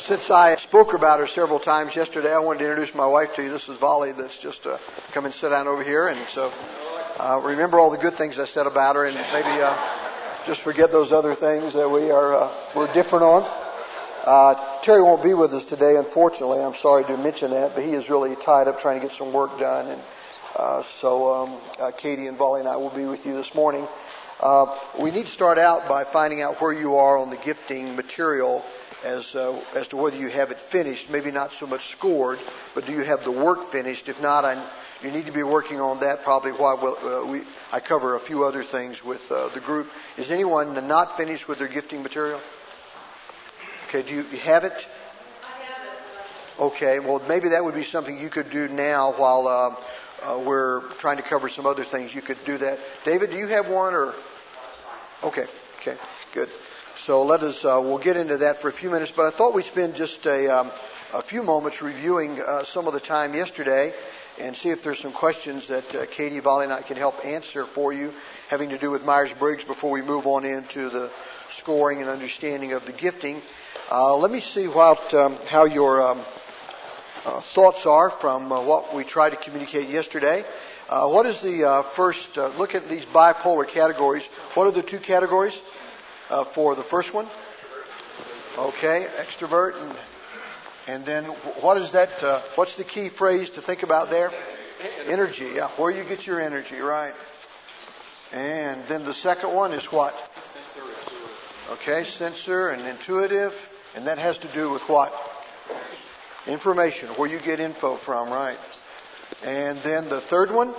Since I spoke about her several times yesterday, I wanted to introduce my wife to you. This is Volley that's just come and sit down over here. And so remember all the good things I said about her and maybe just forget those other things that we're different on. Terry won't be with us today, unfortunately. I'm sorry to mention that, but he is really tied up trying to get some work done. And so Katie and Volley and I will be with you this morning. We need to start out by finding out where you are on the gifting material as to whether you have it finished, maybe not so much scored, but do you have the work finished? If not, you need to be working on that probably while I cover a few other things with the group. Is anyone not finished with their gifting material? Okay, do you have it? I have it. Okay, well maybe that would be something you could do now while we're trying to cover some other things. You could do that. David, do you have one or? Okay, good. So we'll get into that for a few minutes, but I thought we'd spend just a few moments reviewing some of the time yesterday and see if there's some questions that Katie, Volley, and I can help answer for you having to do with Myers-Briggs before we move on into the scoring and understanding of the gifting. Let me see how your thoughts are from what we tried to communicate yesterday. What is the first, look at these bipolar categories. What are the two categories for the first one? Okay, extrovert. And then what is that? What's the key phrase to think about there? Energy. Yeah, where you get your energy, right. And then the second one is what? Okay, sensor and intuitive. And that has to do with what? Information, where you get info from, right. And then the third one?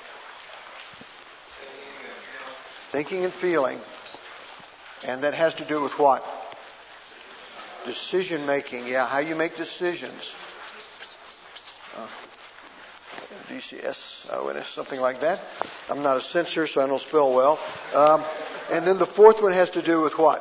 Thinking and feeling. And that has to do with what? Decision making. Yeah, how you make decisions. DCS, something like that. I'm not a censor, so I don't spell well. And then the fourth one has to do with what?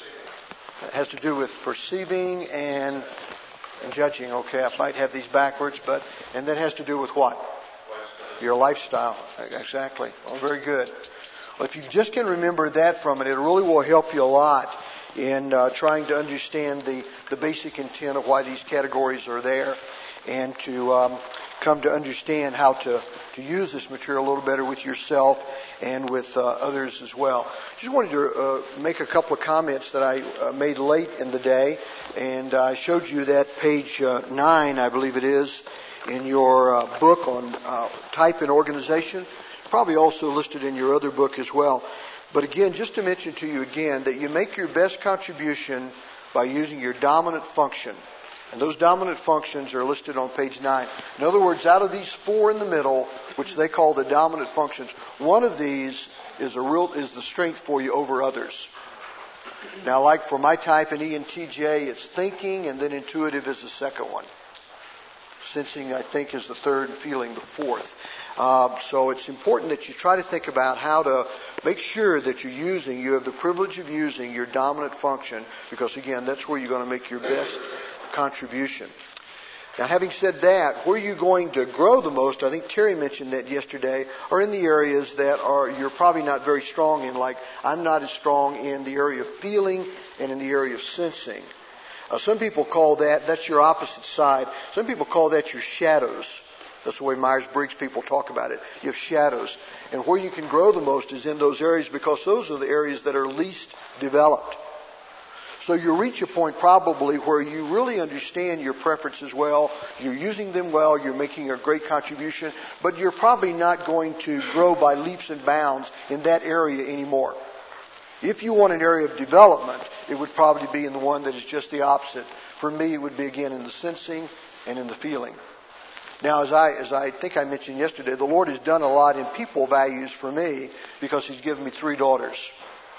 It has to do with perceiving and judging. Okay, I might have these backwards, and that has to do with what? Your lifestyle. Exactly. Oh, very good. Well, if you just can remember that from it, it really will help you a lot in trying to understand the basic intent of why these categories are there and to come to understand how to use this material a little better with yourself and with others as well. Just wanted to make a couple of comments that I made late in the day, and I showed you that page 9, I believe it is, in your book on type and organization. Probably also listed in your other book as well. But again, just to mention to you again that you make your best contribution by using your dominant function. And those dominant functions are listed on page 9. In other words, out of these four in the middle, which they call the dominant functions, one of these is the strength for you over others. Now, like for my type in ENTJ, it's thinking, and then intuitive is the second one. Sensing, I think, is the third, and feeling the fourth. So it's important that you try to think about how to make sure that you have the privilege of using your dominant function, because again, that's where you're going to make your best contribution. Now, having said that, where you're going to grow the most, I think Terry mentioned that yesterday, are in the areas that you're probably not very strong in, like I'm not as strong in the area of feeling and in the area of sensing. Some people call that's your opposite side. Some people call that your shadows. That's the way Myers-Briggs people talk about it. You have shadows. And where you can grow the most is in those areas, because those are the areas that are least developed. So you reach a point probably where you really understand your preferences well, you're using them well, you're making a great contribution, but you're probably not going to grow by leaps and bounds in that area anymore. If you want an area of development, it would probably be in the one that is just the opposite. For me, it would be again in the sensing and in the feeling. Now, as I think I mentioned yesterday, the Lord has done a lot in people values for me because He's given me 3 daughters.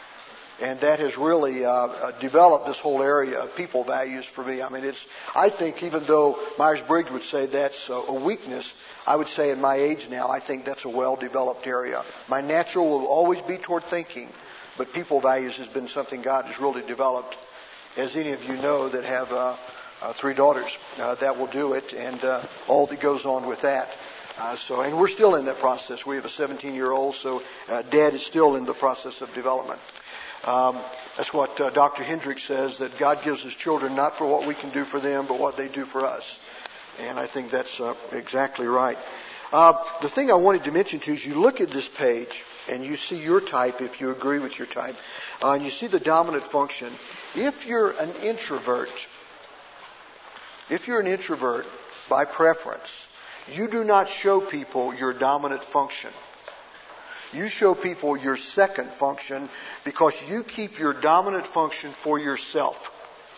And that has really developed this whole area of people values for me. I mean, I think even though Myers-Briggs would say that's a weakness, I would say in my age now, I think that's a well-developed area. My natural will always be toward thinking, but people values has been something God has really developed. As any of you know that have 3 daughters, that will do it, and all that goes on with that. And we're still in that process. We have a 17-year-old, so Dad is still in the process of development. That's what Dr. Hendricks says, that God gives us children not for what we can do for them, but what they do for us. And I think that's exactly right. The thing I wanted to mention to you is you look at this page and you see your type, if you agree with your type, and you see the dominant function. If you're an introvert by preference, you do not show people your dominant function. You show people your second function because you keep your dominant function for yourself.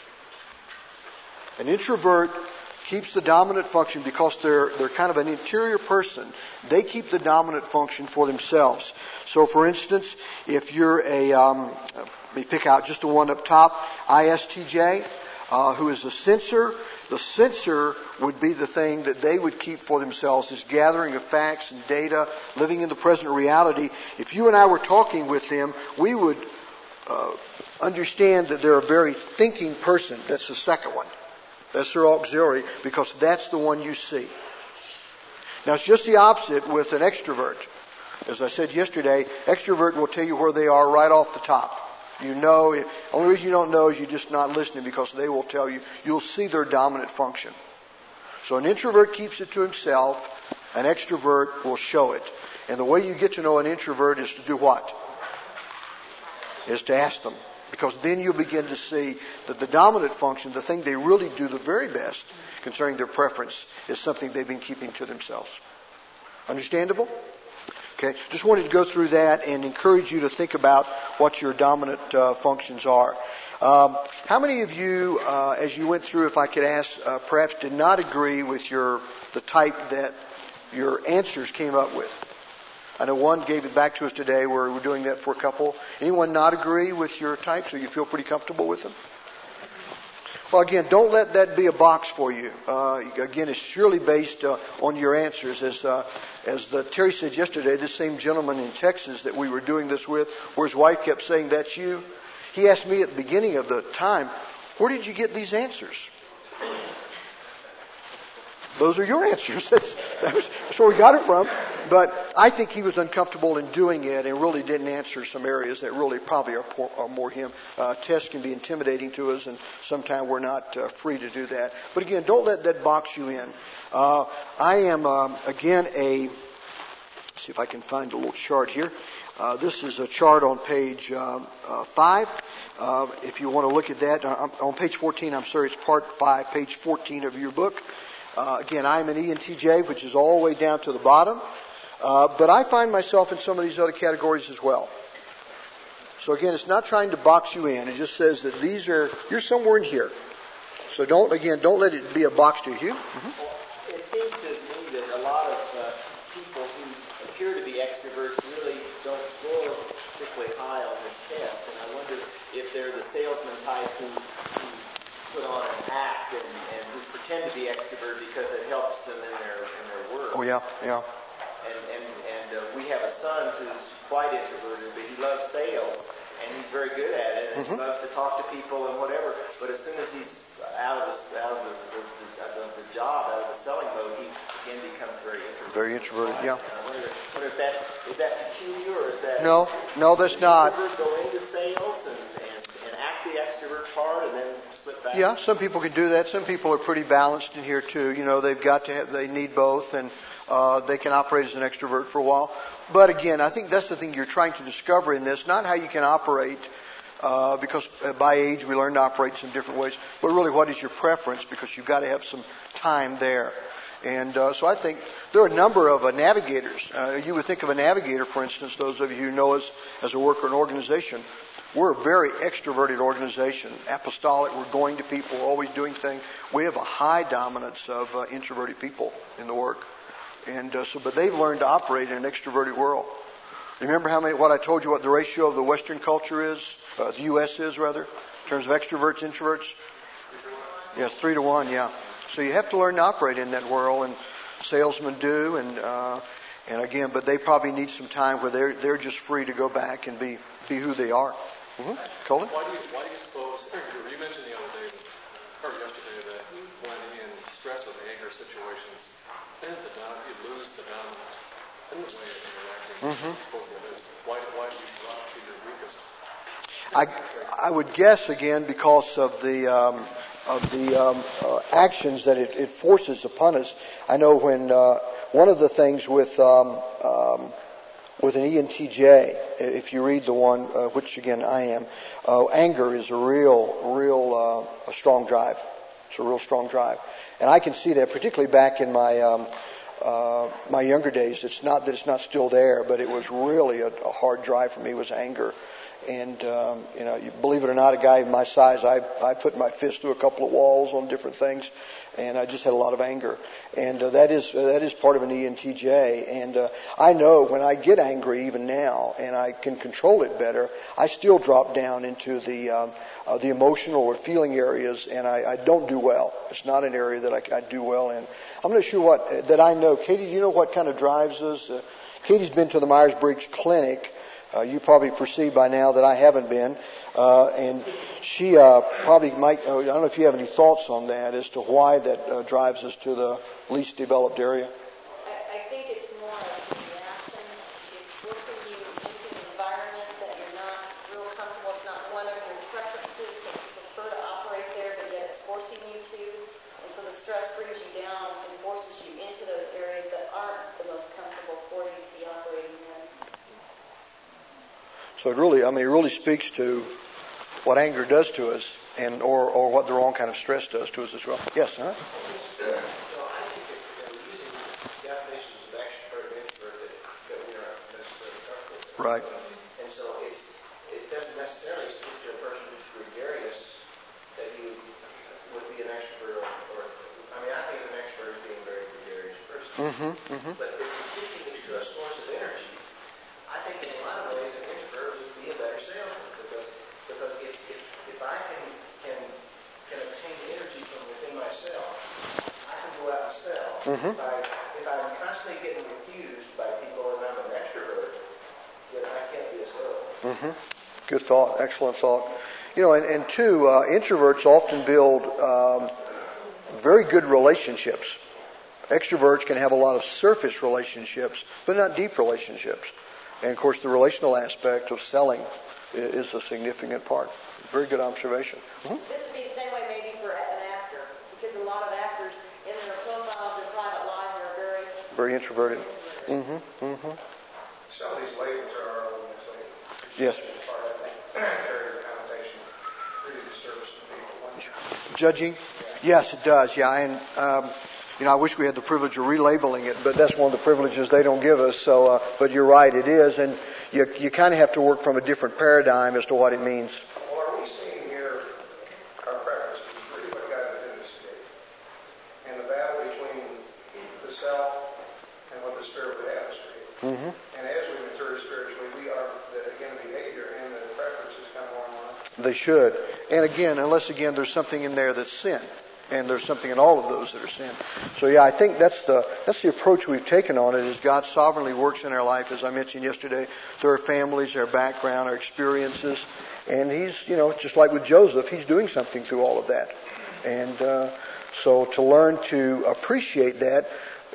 An introvert keeps the dominant function because they're kind of an interior person. They keep the dominant function for themselves. So, for instance, if you're let me pick out just the one up top, ISTJ, who is a censor. The censor would be the thing that they would keep for themselves, is gathering of facts and data, living in the present reality. If you and I were talking with them, we would understand that they're a very thinking person. That's the second one. That's their auxiliary, because that's the one you see. Now, it's just the opposite with an extrovert. As I said yesterday, extrovert will tell you where they are right off the top. You know, the only reason you don't know is you're just not listening, because they will tell you. You'll see their dominant function. So an introvert keeps it to himself. An extrovert will show it. And the way you get to know an introvert is to do what? Is to ask them. Because then you'll begin to see that the dominant function, the thing they really do the very best concerning their preference, is something they've been keeping to themselves. Understandable? Okay, just wanted to go through that and encourage you to think about what your dominant functions are. How many of you, as you went through, if I could ask, perhaps did not agree with the type that your answers came up with? I know one gave it back to us today. We're doing that for a couple. Anyone not agree with your types, or you feel pretty comfortable with them? Well, again, don't let that be a box for you. Again, it's surely based on your answers. As Terry said yesterday, this same gentleman in Texas that we were doing this with, where his wife kept saying, "That's you," he asked me at the beginning of the time, "Where did you get these answers?" Those are your answers. That's where we got it from. But I think he was uncomfortable in doing it and really didn't answer some areas that really probably are more him. Tests can be intimidating to us, and sometimes we're not free to do that. But again, don't let that box you in. I am, again, let's see if I can find a little chart here. This is a chart on page 5. If you want to look at that, on page 14, I'm sorry, it's part 5, page 14 of your book. Again, I'm an ENTJ, which is all the way down to the bottom. But I find myself in some of these other categories as well. So again, it's not trying to box you in. It just says that you're somewhere in here. So don't let it be a box to you. Mm-hmm. Well, it seems to me that a lot of people who appear to be extroverts really don't score particularly high on this test. And I wonder if they're the salesman type who put on an act and who pretend to be extrovert because it helps them in their work. Oh, yeah. And we have a son who's quite introverted, but he loves sales, and he's very good at it, and he loves to talk to people and whatever. But as soon as he's out of the job, out of the selling mode, he again becomes very introverted. Very introverted, yeah. I wonder if is that peculiar, or is that no, that's not. Go into sales and act the extrovert part, and then slip back. Yeah, some people can do that. Some people are pretty balanced in here too. You know, they need both, and they can operate as an extrovert for a while. But again, I think that's the thing you're trying to discover in this, not how you can operate, because by age we learn to operate some different ways, but really what is your preference, because you've got to have some time there. And so I think there are a number of navigators. You would think of a navigator, for instance, those of you who know us as a work or an organization. We're a very extroverted organization, apostolic. We're going to people, we're always doing things. We have a high dominance of introverted people in the work. And but they've learned to operate in an extroverted world. Remember what I told you, what the ratio of the Western culture is, the U.S. is rather, in terms of extroverts, introverts? Yeah, 3-to-1, yeah. So you have to learn to operate in that world, and salesmen do, and again, but they probably need some time where they're just free to go back and be who they are. Mm-hmm. Colin? Why do you suppose, you mentioned the other day, or yesterday, that when in stress or anger situations, you lose the dominant in the way of interacting. Mm-hmm. Why do you drop to your weakest? I would guess again because of the actions that it forces upon us. I know when one of the things with an ENTJ, if you read the one, which again I am, anger is a real strong drive. It's a real strong drive, and I can see that particularly back in my my younger days. It's not that it's not still there, but it was really a hard drive for me. Was anger. And, you believe it or not, a guy my size, I put my fist through a couple of walls on different things, and I just had a lot of anger. And that is part of an ENTJ. And I know when I get angry, even now, and I can control it better, I still drop down into the emotional or feeling areas, and I don't do well. It's not an area that I do well in. I'm not sure that I know. Katie, do you know what kind of drives us? Katie's been to the Myers-Briggs Clinic. You probably perceive by now that I haven't been. And she probably might, I don't know if you have any thoughts on that as to why that drives us to the least developed area. I think it's more of the reactions. It's forcing you into an environment that you're not real comfortable. It's not one of your preferences that you prefer to operate there, but yet it's forcing you to. And so the stress brings you down and forces you into those areas that aren't the most comfortable for you to be operating in. So it really speaks to what anger does to us, and or what the wrong kind of stress does to us as well. Yes, huh? So I think that using definitions of extrovert and introvert that we are not necessarily comfortable with. Right. And so it doesn't necessarily speak to a person who's gregarious that you would be an extrovert I think of an extrovert as being a very gregarious person. Mm-hmm, mm-hmm. But if you're speaking it to a source of energy, I think in a lot of ways an introvert would be a better salesman because if I can obtain energy from within myself, I can go out and sell. Mm-hmm. If I'm constantly getting refused by people and I'm an extrovert, then I can't be a salesman. Mm-hmm. Good thought. Excellent thought. And two, introverts often build very good relationships. Extroverts can have a lot of surface relationships, but not deep relationships. And, of course, the relational aspect of selling is a significant part. Very good observation. Mm-hmm. This would be the same way maybe for an actor, because a lot of actors in their profiles and private lives are very introverted. Mm-hmm. Mm-hmm. Some of these labels are obviously yes. Part, I think, carry the connotation really disservice to people. Judging? Yes, it does. Yeah, and I wish we had the privilege of relabeling it, but that's one of the privileges they don't give us. So, but you're right, it is, and you kind of have to work from a different paradigm as to what it means. Well, are we seeing here our preferences, really what got us in this state, and the battle between the self and what the Spirit would have us create? Mm-hmm. And as we mature spiritually, we are again the behavior and the preferences come along. They should, and again, unless there's something in there that's sin. And there's something in all of those that are sin. So yeah, I think that's the approach we've taken on it. Is God sovereignly works in our life, as I mentioned yesterday, through our families, our background, our experiences, and He's, just like with Joseph, He's doing something through all of that. And so to learn to appreciate that,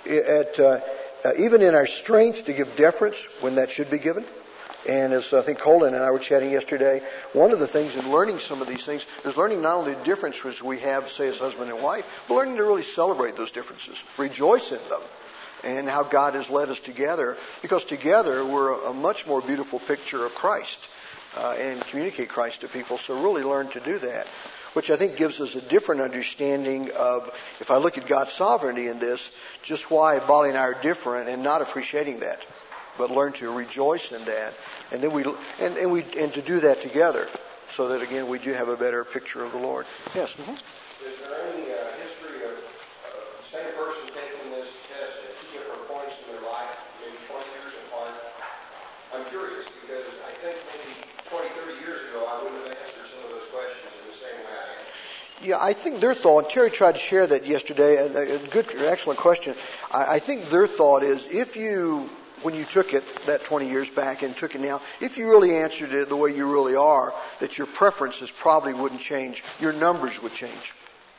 even in our strengths, to give deference when that should be given. And as I think Colin and I were chatting yesterday, one of the things in learning some of these things is learning not only the differences we have, say, as husband and wife, but learning to really celebrate those differences, rejoice in them, and how God has led us together. Because together we're a much more beautiful picture of Christ and communicate Christ to people. So really learn to do that, which I think gives us a different understanding of, if I look at God's sovereignty in this, just why Bali and I are different and not appreciating that. But learn to rejoice in that, and then and to do that together, so that again we do have a better picture of the Lord. Yes. Mm-hmm. Is there any history of the same person taking this test at two different points in their life, maybe 20 years apart? I'm curious because I think maybe 20, 30 years ago I wouldn't have answered some of those questions in the same way I am. Yeah, I think their thought, and Terry tried to share that yesterday. Excellent question. I think their thought is when you took it that 20 years back and took it now, if you really answered it the way you really are, that your preferences probably wouldn't change. Your numbers would change.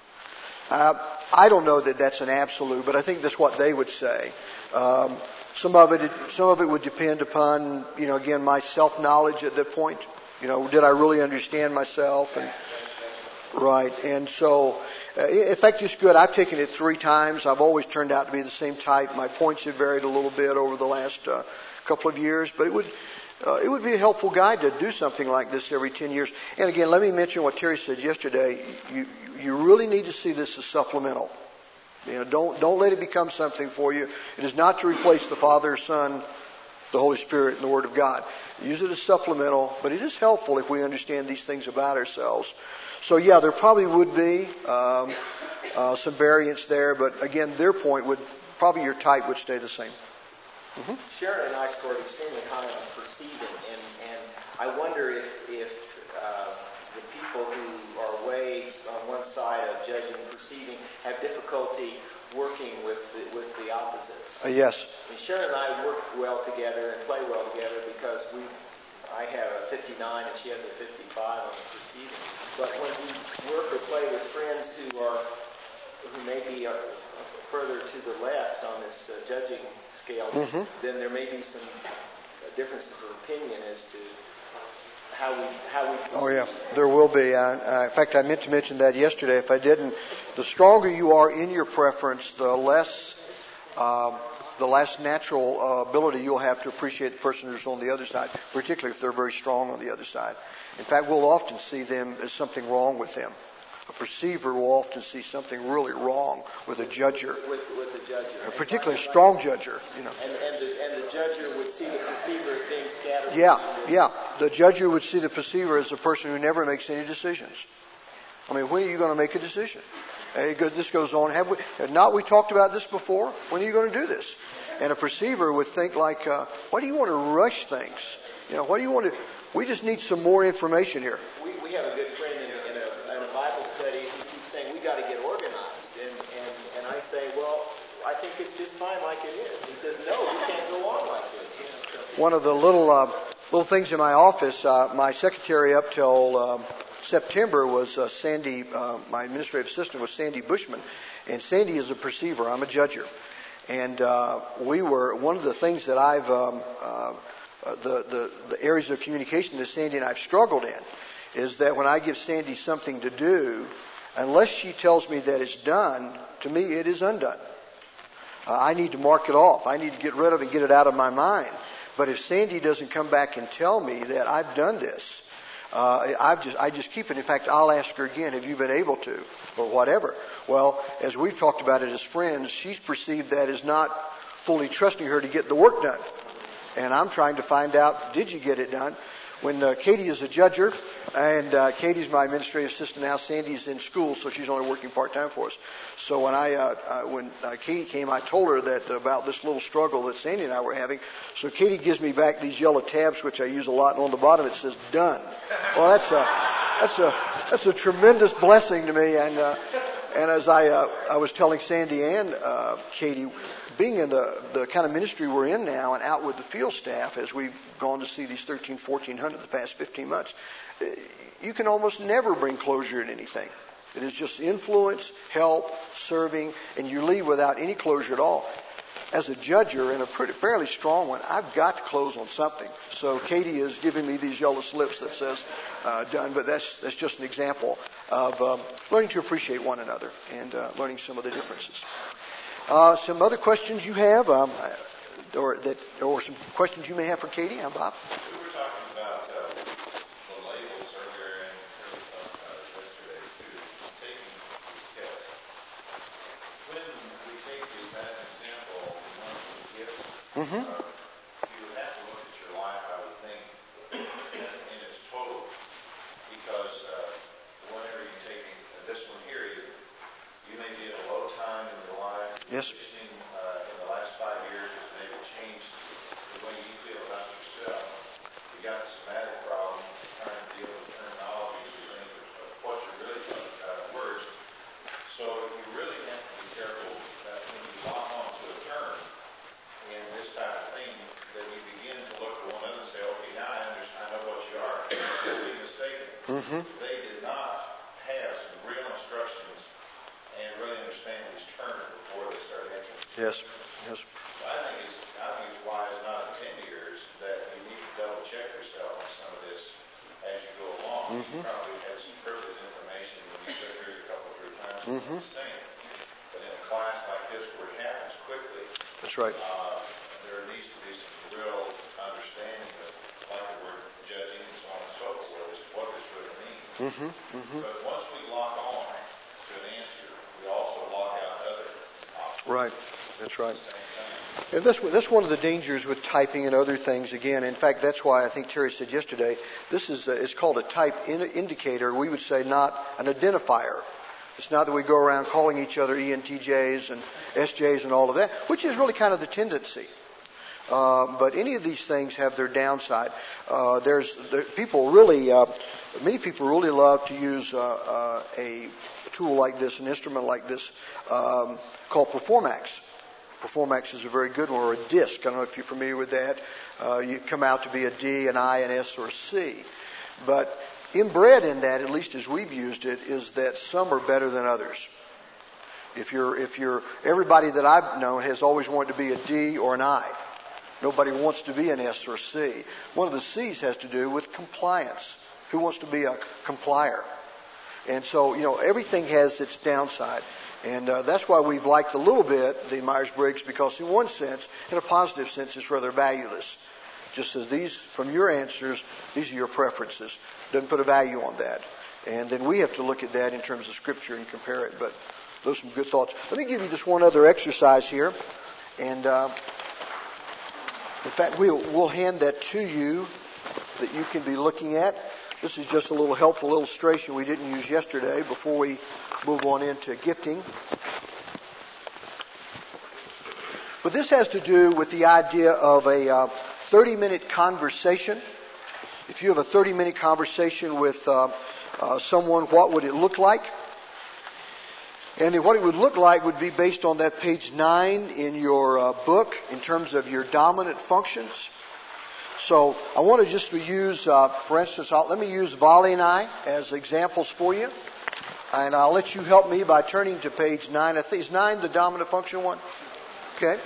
I don't know that that's an absolute, but I think that's what they would say. Some of it would depend upon, again, my self-knowledge at that point. Did I really understand myself? And right. And so, in fact, it's good. I've taken it 3 times. I've always turned out to be the same type. My points have varied a little bit over the last couple of years, but it would be a helpful guide to do something like this every 10 years. And again, let me mention what Terry said yesterday. You really need to see this as supplemental. Don't let it become something for you. It is not to replace the Father, Son, the Holy Spirit, and the Word of God. Use it as supplemental, but it is helpful if we understand these things about ourselves. So yeah, there probably would be some variance there, but again, their point would probably your type would stay the same. Mm-hmm. Sharon and I scored extremely high on perceiving, and I wonder if the people who are way on one side of judging and perceiving have difficulty working with the opposites. Yes. And Sharon and I work well together and play well together because I have a 59 and she has a 55 on the perceiving. But when we work or play with friends who may be further to the left on this judging scale, mm-hmm. then there may be some differences of opinion as to how we. Oh yeah, there will be. In fact, I meant to mention that yesterday. If I didn't, the stronger you are in your preference, the less natural ability you'll have to appreciate the person who's on the other side, particularly if they're very strong on the other side. In fact, we'll often see them as something wrong with them. A perceiver will often see something really wrong with a judger. With the judger. Particularly a strong judger, And the judger would see the perceiver as being scattered. Yeah. The judger would see the perceiver as a person who never makes any decisions. I mean, when are you going to make a decision? This goes on. Have we talked about this before? When are you going to do this? And a perceiver would think like, why do you want to rush things? What do you want to... We just need some more information here. We have a good friend in a Bible study who keeps saying we got to get organized, and I say, well, I think it's just fine like it is. He says, no, we can't go on like this. One of the little things in my office, my secretary up till September was Sandy. My administrative assistant was Sandy Bushman, and Sandy is a perceiver. I'm a judger, and we were one of the things that I've the areas of communication that Sandy and I've struggled in is that when I give Sandy something to do, unless she tells me that it's done, to me it is undone. I need to mark it off. I need to get rid of it and get it out of my mind. But if Sandy doesn't come back and tell me that I've done this, I just keep it. In fact, I'll ask her again, have you been able to? Or whatever. Well, as we've talked about it as friends, she's perceived that as not fully trusting her to get the work done. And I'm trying to find out, did you get it done? When Katie is a judger, and Katie's my administrative assistant now, Sandy's in school, so she's only working part-time for us. So when Katie came, I told her that about this little struggle that Sandy and I were having. So Katie gives me back these yellow tabs, which I use a lot, and on the bottom it says "done." Well, that's a tremendous blessing to me. And as I was telling Sandy and Katie, being in the kind of ministry we're in now and out with the field staff as we've gone to see these 1,400 the past 15 months, you can almost never bring closure in anything. It is just influence, help, serving, and you leave without any closure at all. As a judger, and a fairly strong one, I've got to close on something. So Katie is giving me these yellow slips that says done, but that's just an example of learning to appreciate one another and learning some of the differences. Some other questions you have, or some questions you may have for Katie? I'm Bob. We were talking about the labels earlier, and yesterday too, taking these tests. When we take this as an example, one of the gifts, you would have to look at your life, I would think, in its total, because whenever you're taking this one here, you may be at a low time in your life. Yes. In the last 5 years, it's maybe changed the way you feel about yourself. You got a somatic problem, trying to deal with terminologies and things of what you're really talking about in words. So you really have to be careful that when you lock onto a term in this type of thing, that you begin to look at one another and say, okay, now I know what you are. You're being mistaken. They did not have some real instructions and really understand these terms before they started answering. Yes. So I think it's wise not in 10 years that you need to double check yourself on some of this, and You probably had some privileged information when you took through it a couple, 3 times. Mm-hmm. But in a class like this where it happens quickly, That's right. there needs to be some real understanding of, like the word judging and so on and so forth, as to what this really means. Mm-hmm. Mm-hmm. But once we lock on to an answer, we also lock out other options. Right. That's right. And that's one of the dangers with typing and other things. Again, in fact, that's why I think Terry said yesterday, this is it's called a type indicator. We would say not an identifier. It's not that we go around calling each other ENTJs and SJs and all of that, which is really kind of the tendency. But any of these things have their downside. Many people really love to use a tool like this, an instrument like this, called Performax. Performax is a very good one, or a DISC. I don't know if you're familiar with that. You come out to be a D, an I, an S, or a C. But inbred in that, at least as we've used it, is that some are better than others. If you're everybody that I've known has always wanted to be a D or an I. Nobody wants to be an S or a C. One of the C's has to do with compliance. Who wants to be a complier? And so, everything has its downside. And that's why we've liked a little bit the Myers-Briggs, because in one sense, in a positive sense, it's rather valueless. Just says these, from your answers, these are your preferences. Doesn't put a value on that. And then we have to look at that in terms of Scripture and compare it. But those are some good thoughts. Let me give you just one other exercise here. And in fact, we'll hand that to you that you can be looking at. This is just a little helpful illustration we didn't use yesterday before we move on into gifting. But this has to do with the idea of a 30-minute conversation. If you have a 30-minute conversation with someone, what would it look like? And what it would look like would be based on that page 9 in your book in terms of your dominant functions. So I want to just use, for instance, let me use Vali and I as examples for you. And I'll let you help me by turning to page 9. I think, is 9 the dominant function one? Okay.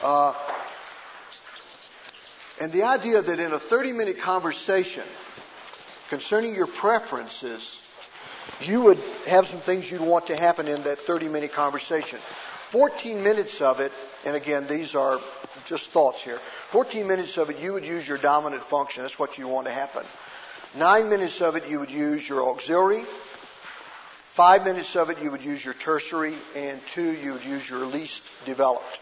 And the idea that in a 30-minute conversation concerning your preferences, you would have some things you'd want to happen in that 30-minute conversation. 14 minutes of it, and again, these are just thoughts here. 14 minutes of it, you would use your dominant function. That's what you want to happen. 9 minutes of it, you would use your auxiliary. 5 minutes of it, you would use your tertiary. And 2, you would use your least developed.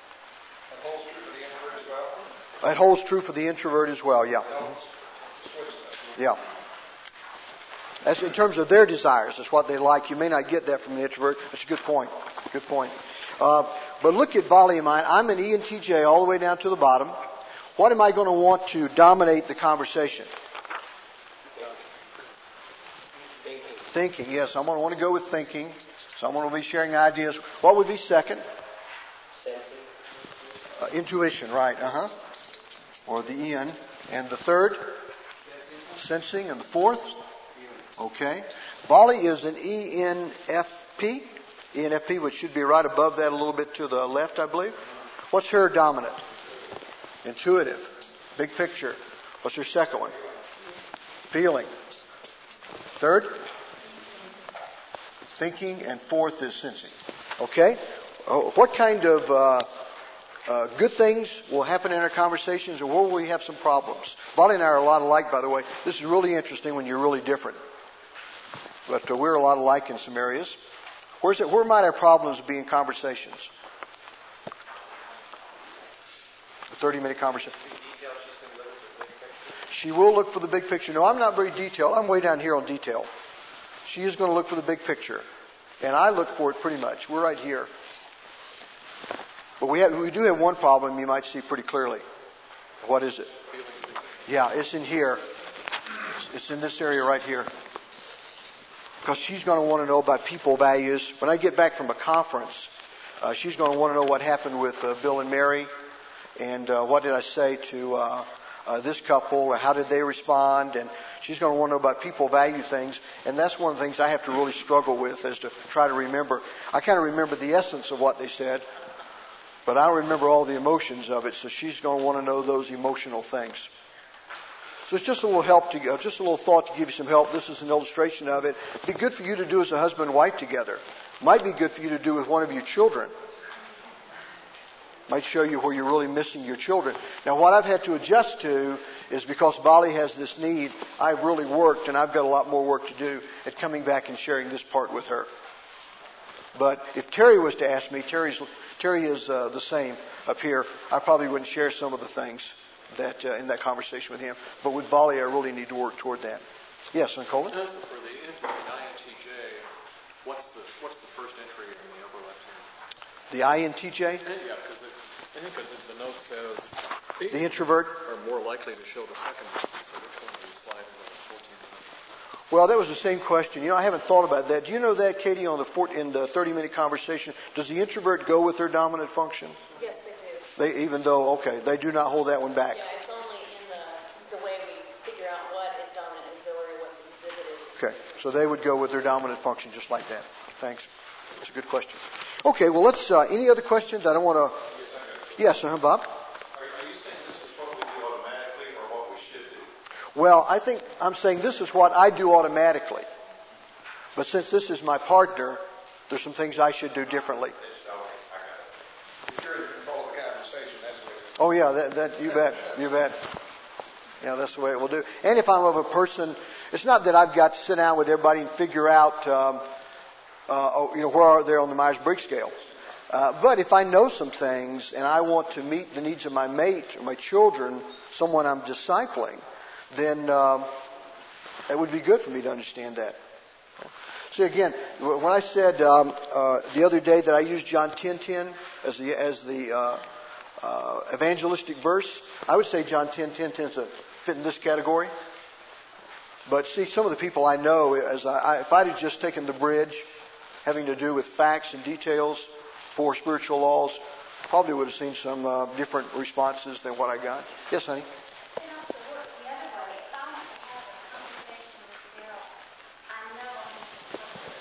That holds true for the introvert as well? That holds true for the introvert as well, yeah. Yeah. That's in terms of their desires. That's what they like. You may not get that from the introvert. That's a good point. Good point. But look at Vali and mine. I'm an ENTJ all the way down to the bottom. What am I going to want to dominate the conversation? Thinking, yes. I'm going to want to go with thinking. So I'm going to be sharing ideas. What would be second? Sensing. Intuition, right. Or the EN. And the third? Sensing. And the fourth? Okay. Vali is an ENFP. ENFP, which should be right above that a little bit to the left, I believe. What's her dominant? Intuitive. Big picture. What's her second one? Feeling. Third? Thinking. And fourth is sensing. Okay? What kind of good things will happen in our conversations, or where will we have some problems? Vali and I are a lot alike, by the way. This is really interesting when you're really different. But we're a lot alike in some areas. Where might our problems be in conversations? A 30-minute conversation. She will look for the big picture. No, I'm not very detailed. I'm way down here on detail. She is going to look for the big picture. And I look for it pretty much. We're right here. But we do have one problem you might see pretty clearly. What is it? Yeah, it's in here. It's in this area right here. Because she's going to want to know about people values. When I get back from a conference, she's going to want to know what happened with Bill and Mary, and what did I say to this couple, or how did they respond, and she's going to want to know about people value things, and that's one of the things I have to really struggle with, is to try to remember. I kind of remember the essence of what they said, but I don't remember all the emotions of it, so she's going to want to know those emotional things. So it's just a little help just a little thought to give you some help. This is an illustration of it. It'd be good for you to do as a husband and wife together. Might be good for you to do with one of your children. Might show you where you're really missing your children. Now, what I've had to adjust to is because Bali has this need, I've really worked, and I've got a lot more work to do at coming back and sharing this part with her. But if Terry was to ask me, Terry is the same up here. I probably wouldn't share some of the things that in that conversation with him. But with Bali, I really need to work toward that. Yes, Nicole? And also for the entry in INTJ, what's the first entry in the upper left hand? The INTJ? Yeah, because the note says the introvert are more likely to show the second one. So which one do you slide into the 14th? Well, that was the same question. I haven't thought about that. Do you know that, Katie, in the 30-minute conversation, does the introvert go with their dominant function? Yes, they do. Even though, they do not hold that one back. Yeah, it's only in the way we figure out what is dominant auxiliary, what's exhibited. Okay, so they would go with their dominant function just like that. Thanks. That's a good question. Okay, well, let's, any other questions? I don't want to... Yes, Bob? Are you saying this is what we do automatically or what we should do? Well, I'm saying this is what I do automatically. But since this is my partner, there's some things I should do differently. If you're in control of the conversation, that's the way it is. Oh, yeah, you bet. Yeah, that's the way it will do. And if I'm of a person, it's not that I've got to sit down with everybody and figure out, where are they on the Myers-Briggs scale. But if I know some things and I want to meet the needs of my mate or my children, someone I'm discipling, then it would be good for me to understand that. See, again, when I said the other day that I used John 10:10 as the evangelistic verse, I would say John 10:10 tends to fit in this category. But see, some of the people I know, if I'd have just taken the bridge, having to do with facts and details for spiritual laws, probably would have seen some different responses than what I got. Yes, honey? It also works the other way. If I want to have a conversation with the girl, I know I'm supposed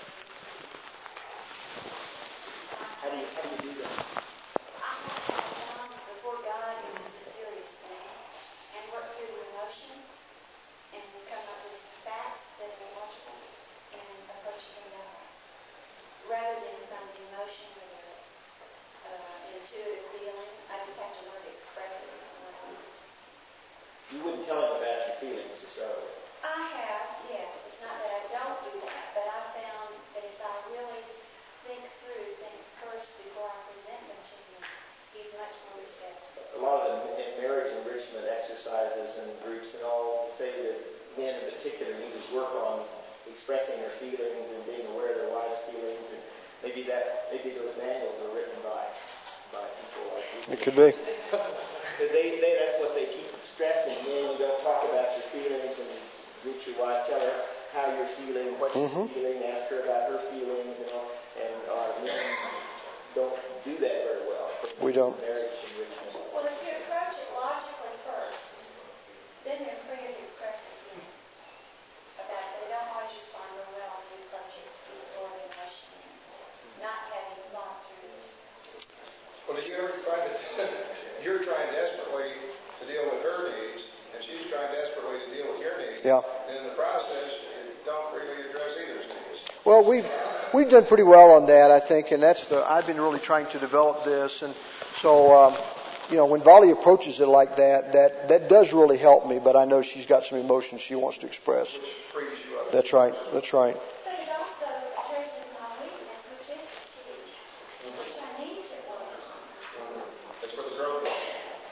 How do you do that? I have to sit down before God, and this is a serious thing, and work through the emotion and come up with some facts that are logical and approach it from that way. Rather than from the emotion or the intuitive feeling, I just have to learn to express it. You wouldn't tell him about your feelings to start with. I have, yes. It's not that I don't do that, but I found that if I really think through things first before I present them to him, he's much more receptive. A lot of the marriage enrichment exercises and groups and all say that men in particular need to work on expressing their feelings and being aware of their wife's feelings, and maybe those manuals are written by people like you. It could be. Because that's what they keep stressing. You don't talk about your feelings and reach your wife, tell her how you're feeling, what she's feeling, ask her about her feelings, and our men don't do that very well. We don't. Marriage enrichment. Well, if you approach it logically first, then they're free to express their feelings about it. They don't always respond real well when you approach it before the emotion and not having gone through this. Well, did you ever find that you're trying desperately to deal with her needs, and she's trying desperately to deal with your needs? Yeah. And in the process, you don't really address either's needs. Well, we've done pretty well on that, I think, and I've been really trying to develop this, and so when Vali approaches it like that does really help me. But I know she's got some emotions she wants to express. Which frees you up. That's right. But it also addresses my weakness, which is fatigue, which I need to work on. That's where the growth is.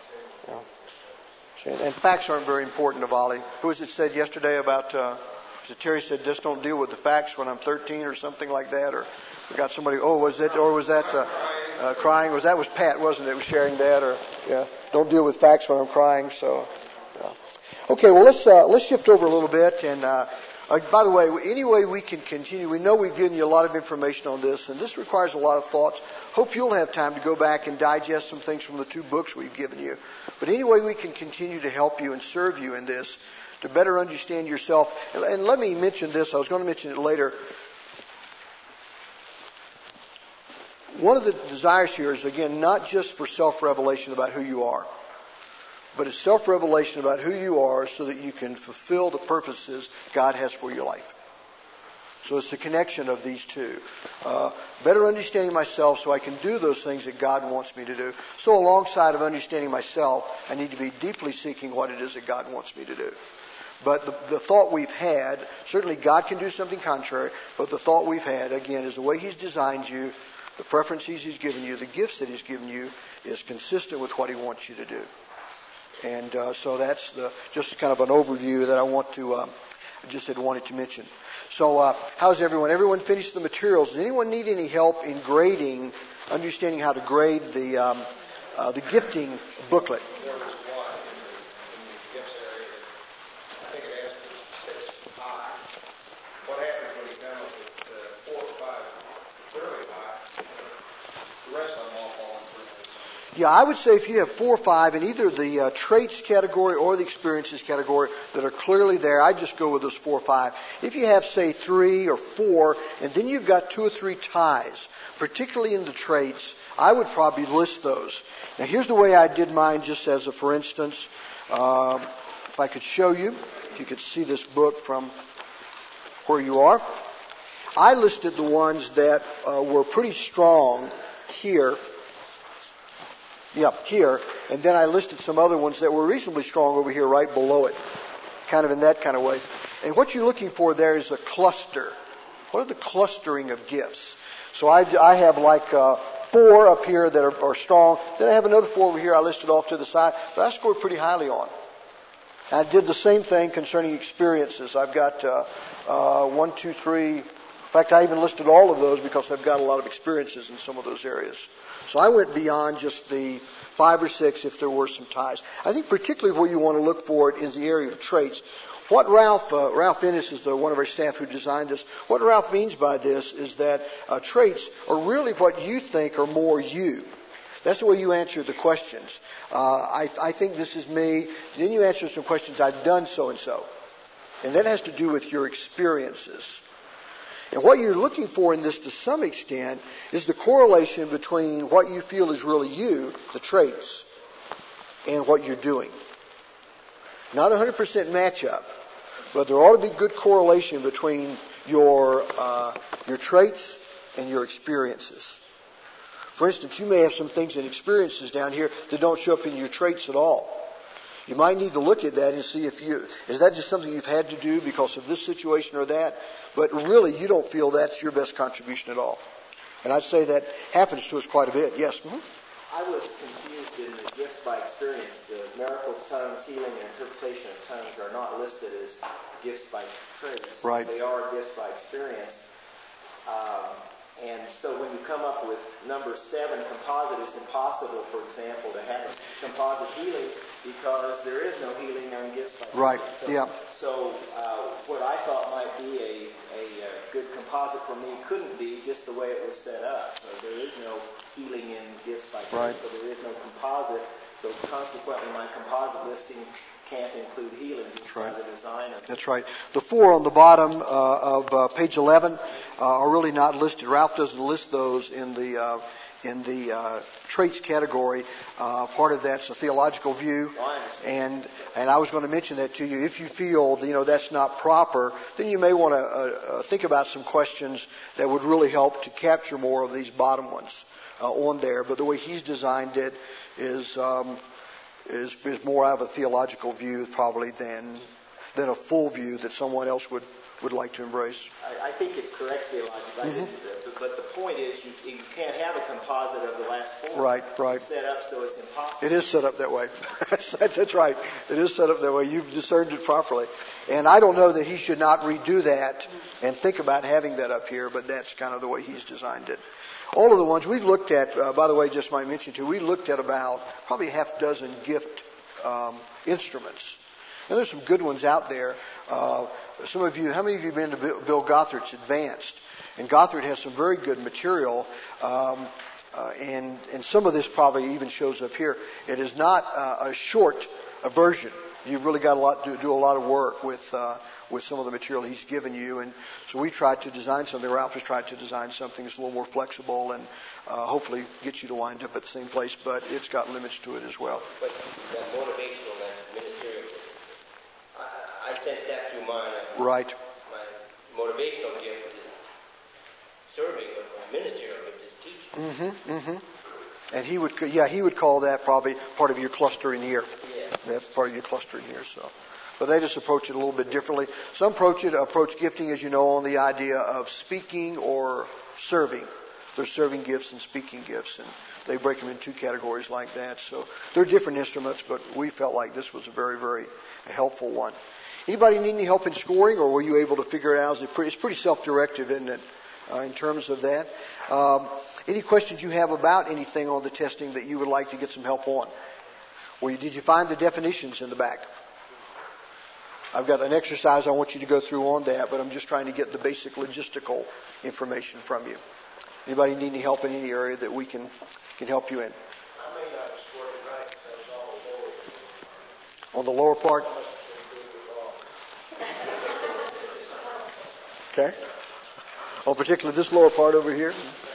And facts aren't very important to Vali. Who was it said yesterday about? Terry said, "Just don't deal with the facts when I'm 13," or something like that. Or we got somebody. Was that crying? Was Pat? Wasn't it? Was sharing that? Or don't deal with facts when I'm crying. So, okay. Well, let's shift over a little bit. And by the way, any way we can continue. We know we've given you a lot of information on this, and this requires a lot of thoughts. Hope you'll have time to go back and digest some things from the 2 books we've given you. But any way we can continue to help you and serve you in this, to better understand yourself. And let me mention this. I was going to mention it later. One of the desires here is, again, not just for self-revelation about who you are, but it's self-revelation about who you are so that you can fulfill the purposes God has for your life. So it's the connection of these two. Better understanding myself so I can do those things that God wants me to do. So alongside of understanding myself, I need to be deeply seeking what it is that God wants me to do. But the thought we've had, certainly God can do something contrary, but the thought we've had, again, is the way He's designed you, the preferences He's given you, the gifts that He's given you, is consistent with what He wants you to do. And so that's just kind of an overview that I wanted to mention. So how's everyone? Everyone finished the materials. Does anyone need any help in grading, understanding how to grade the gifting booklet? There was one in the gifts area. I think it asked for 6 high. What happens when you come up with 4 or 5 fairly high? The rest of them all fall in for Yeah, I would say if you have 4 or 5 in either the traits category or the experiences category that are clearly there, I'd just go with those 4 or 5. If you have, say, 3 or 4, and then you've got 2 or 3 ties, particularly in the traits, I would probably list those. Now, here's the way I did mine, just as a for instance. If I could show you, if you could see this book from where you are. I listed the ones that were pretty strong here. Yeah, here. And then I listed some other ones that were reasonably strong over here right below it. Kind of in that kind of way. And what you're looking for there is a cluster. What are the clustering of gifts? So I have like 4 up here that are strong. Then I have another 4 over here I listed off to the side. But I scored pretty highly on. I did the same thing concerning experiences. I've got 1, 2, 3. In fact, I even listed all of those because I've got a lot of experiences in some of those areas. So I went beyond just the 5 or 6 if there were some ties. I think particularly where you want to look for it is the area of traits. What Ralph Ennis is one of our staff who designed this. What Ralph means by this is that traits are really what you think are more you. That's the way you answer the questions. I think this is me. Then you answer some questions. I've done so and so. And that has to do with your experiences. And what you're looking for in this to some extent is the correlation between what you feel is really you, the traits, and what you're doing. Not 100% match up, but there ought to be good correlation between your traits and your experiences. For instance, you may have some things and experiences down here that don't show up in your traits at all. You might need to look at that and see is that just something you've had to do because of this situation or that? But really, you don't feel that's your best contribution at all. And I'd say that happens to us quite a bit. Yes? Mm-hmm. I was confused in the gifts by experience. The miracles, tongues, healing, and interpretation of tongues are not listed as gifts by traits. Right. They are gifts by experience. And so when you come up with number 7, composite, it's impossible, for example, to have a composite healing because there is no healing on gifts by traits. Right, yeah. So what I thought might be a good composite for me couldn't be just the way it was set up. So there is no healing in gifts by traits, right. So there is no composite. So consequently, my composite listing can't include healing by the design of it. That's right. The 4 on the bottom of page 11 are really not listed. Ralph doesn't list those in the traits category. Part of that's a theological view, and I was going to mention that to you. If you feel that's not proper, then you may want to think about some questions that would really help to capture more of these bottom ones on there. But the way he's designed it is more out of a theological view probably than a full view that someone else would like to embrace. I think it's correct theologically. But the point is you can't have a composite of the last 4. Right. It's set up so it's impossible. It is set up that way. That's right. It is set up that way. You've discerned it properly. And I don't know that he should not redo that and think about having that up here, but that's kind of the way he's designed it. All of the ones we've looked at, by the way, just might mention too, we looked at about probably a half dozen gift instruments. And there's some good ones out there. Some of you, how many of you have been to Bill Gothard's Advanced? And Gothard has some very good material, and some of this probably even shows up here. It is not a short version. You've really got to do a lot of work with some of the material he's given you. And so we tried to design something. Ralph has tried to design something that's a little more flexible and hopefully get you to wind up at the same place, but it's got limits to it as well. But that motivational, that ministerial, I sense that through mine. Right. My motivational gift is serving, but my ministerial gift is teaching. Mm-hmm, mm-hmm. And he would call that probably part of your clustering here. Yeah. That's part of your clustering here. So, but they just approach it a little bit differently. Some approach gifting, as you know, on the idea of speaking or serving. There's serving gifts and speaking gifts, and they break them in two categories like that. So they're different instruments, but we felt like this was a very, very helpful one. Anybody need any help in scoring, or were you able to figure it out? It's pretty self-directive, isn't it, in terms of that? Any questions you have about anything on the testing that you would like to get some help on? Did you find the definitions in the back? I've got an exercise I want you to go through on that, but I'm just trying to get the basic logistical information from you. Anybody need any help in any area that we can help you in? I may not have scored it right because I was all over. On the lower part? Okay. Oh, particularly this lower part over here?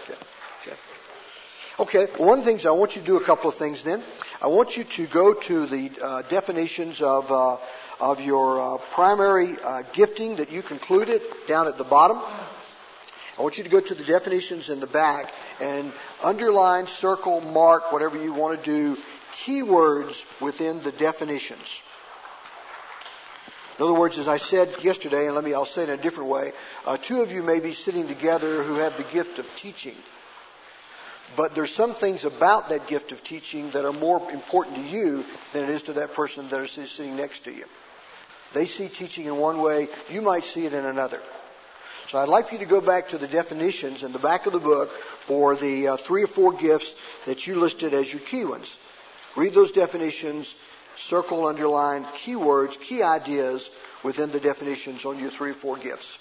Okay, one of the things I want you to do a couple of things then. I want you to go to the definitions of your primary gifting that you concluded down at the bottom. I want you to go to the definitions in the back and underline, circle, mark, whatever you want to do, keywords within the definitions. In other words, as I said yesterday, and I'll say it in a different way, two of you may be sitting together who have the gift of teaching. But there's some things about that gift of teaching that are more important to you than it is to that person that is sitting next to you. They see teaching in one way, you might see it in another. So I'd like for you to go back to the definitions in the back of the book for the 3 or 4 gifts that you listed as your key ones. Read those definitions, circle, underline, keywords, key ideas within the definitions on your 3 or 4 gifts.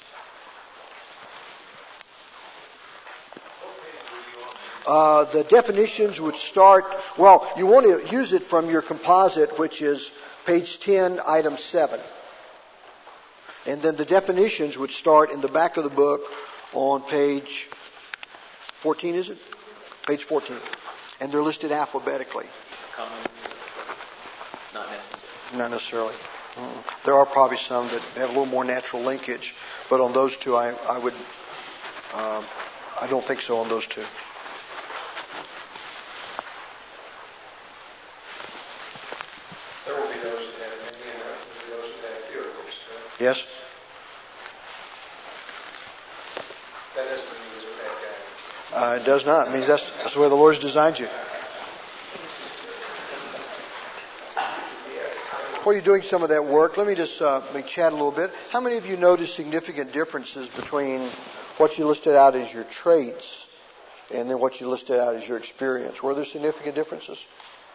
The definitions would start, you want to use it from your composite, which is page 10, item 7. And then the definitions would start in the back of the book on page 14, is it? Page 14. And they're listed alphabetically. Common? Not necessarily. Not necessarily. There are probably some that have a little more natural linkage, but on those two, I don't think so on those two. There will be those that have many and there will be those that have fewer books. Yes? That doesn't mean he's a bad guy. It does not. It means that's the way the Lord's designed you. Before you're doing some of that work, let me just chat a little bit. How many of you noticed significant differences between what you listed out as your traits and then what you listed out as your experience? Were there significant differences?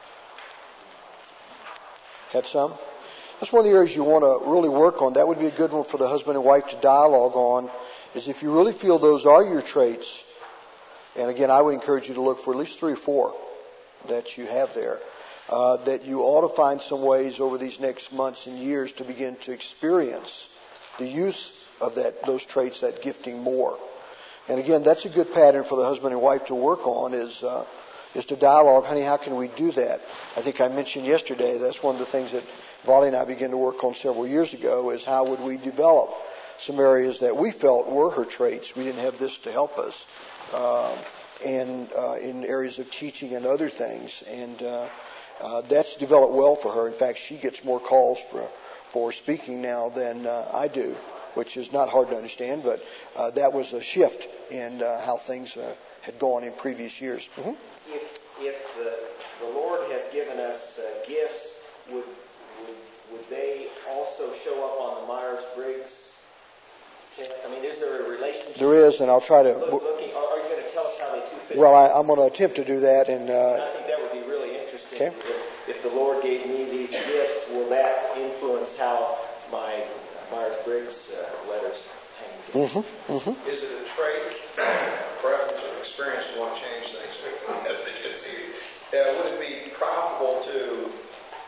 Had some? That's one of the areas you want to really work on. That would be a good one for the husband and wife to dialogue on, is if you really feel those are your traits. And again, I would encourage you to look for at least 3 or 4 that you have there. That you ought to find some ways over these next months and years to begin to experience the use of those traits, that gifting more. And again, that's a good pattern for the husband and wife to work on is to dialogue, honey, how can we do that? I think I mentioned yesterday, that's one of the things that Vali and I began to work on several years ago, is how would we develop some areas that we felt were her traits. We didn't have this to help us. And in areas of teaching and other things. And that's developed well for her. In fact, she gets more calls for speaking now than I do, which is not hard to understand, but that was a shift in how things had gone in previous years. Mm-hmm. If the Lord has given us gifts, would they also show up on the Myers-Briggs test? I mean, is there a relationship? There is, and I'll try to... Are you going to tell us how they two fit? Well, I'm going to attempt to do that. And I think that would be really interesting. Okay. If the Lord gave me these gifts, will that influence how my Myers-Briggs letters hang together? Mm-hmm. Mm-hmm. Is it a trait, preference, or experience you want to change things? Would it be profitable to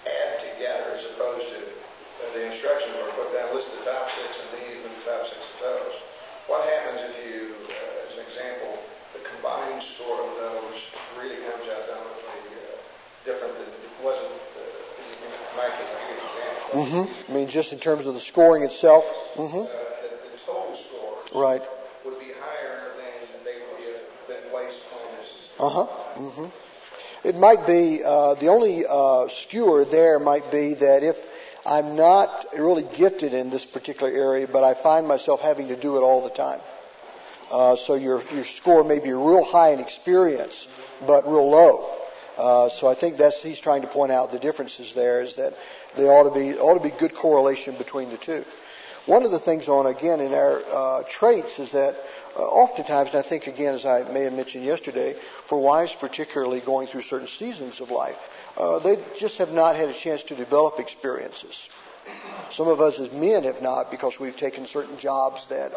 add together as opposed to the instructions were put down, list the top 6 of these and the top 6 of those. What happens if you, as an example, the combined score of those really comes out dominantly different than it wasn't in my case? I'll give you an example. I mean, just in terms of the scoring itself? The total score Right. would be higher than they would have been placed on this. It might be, the only skewer there might be that if I'm not really gifted in this particular area, but I find myself having to do it all the time. So your score may be real high in experience, but real low. So I think he's trying to point out the differences there is that there ought to be good correlation between the two. One of the things again in our traits is that oftentimes, and I think again as I may have mentioned yesterday, for wives particularly going through certain seasons of life, they just have not had a chance to develop experiences. Some of us as men have not, because we've taken certain jobs that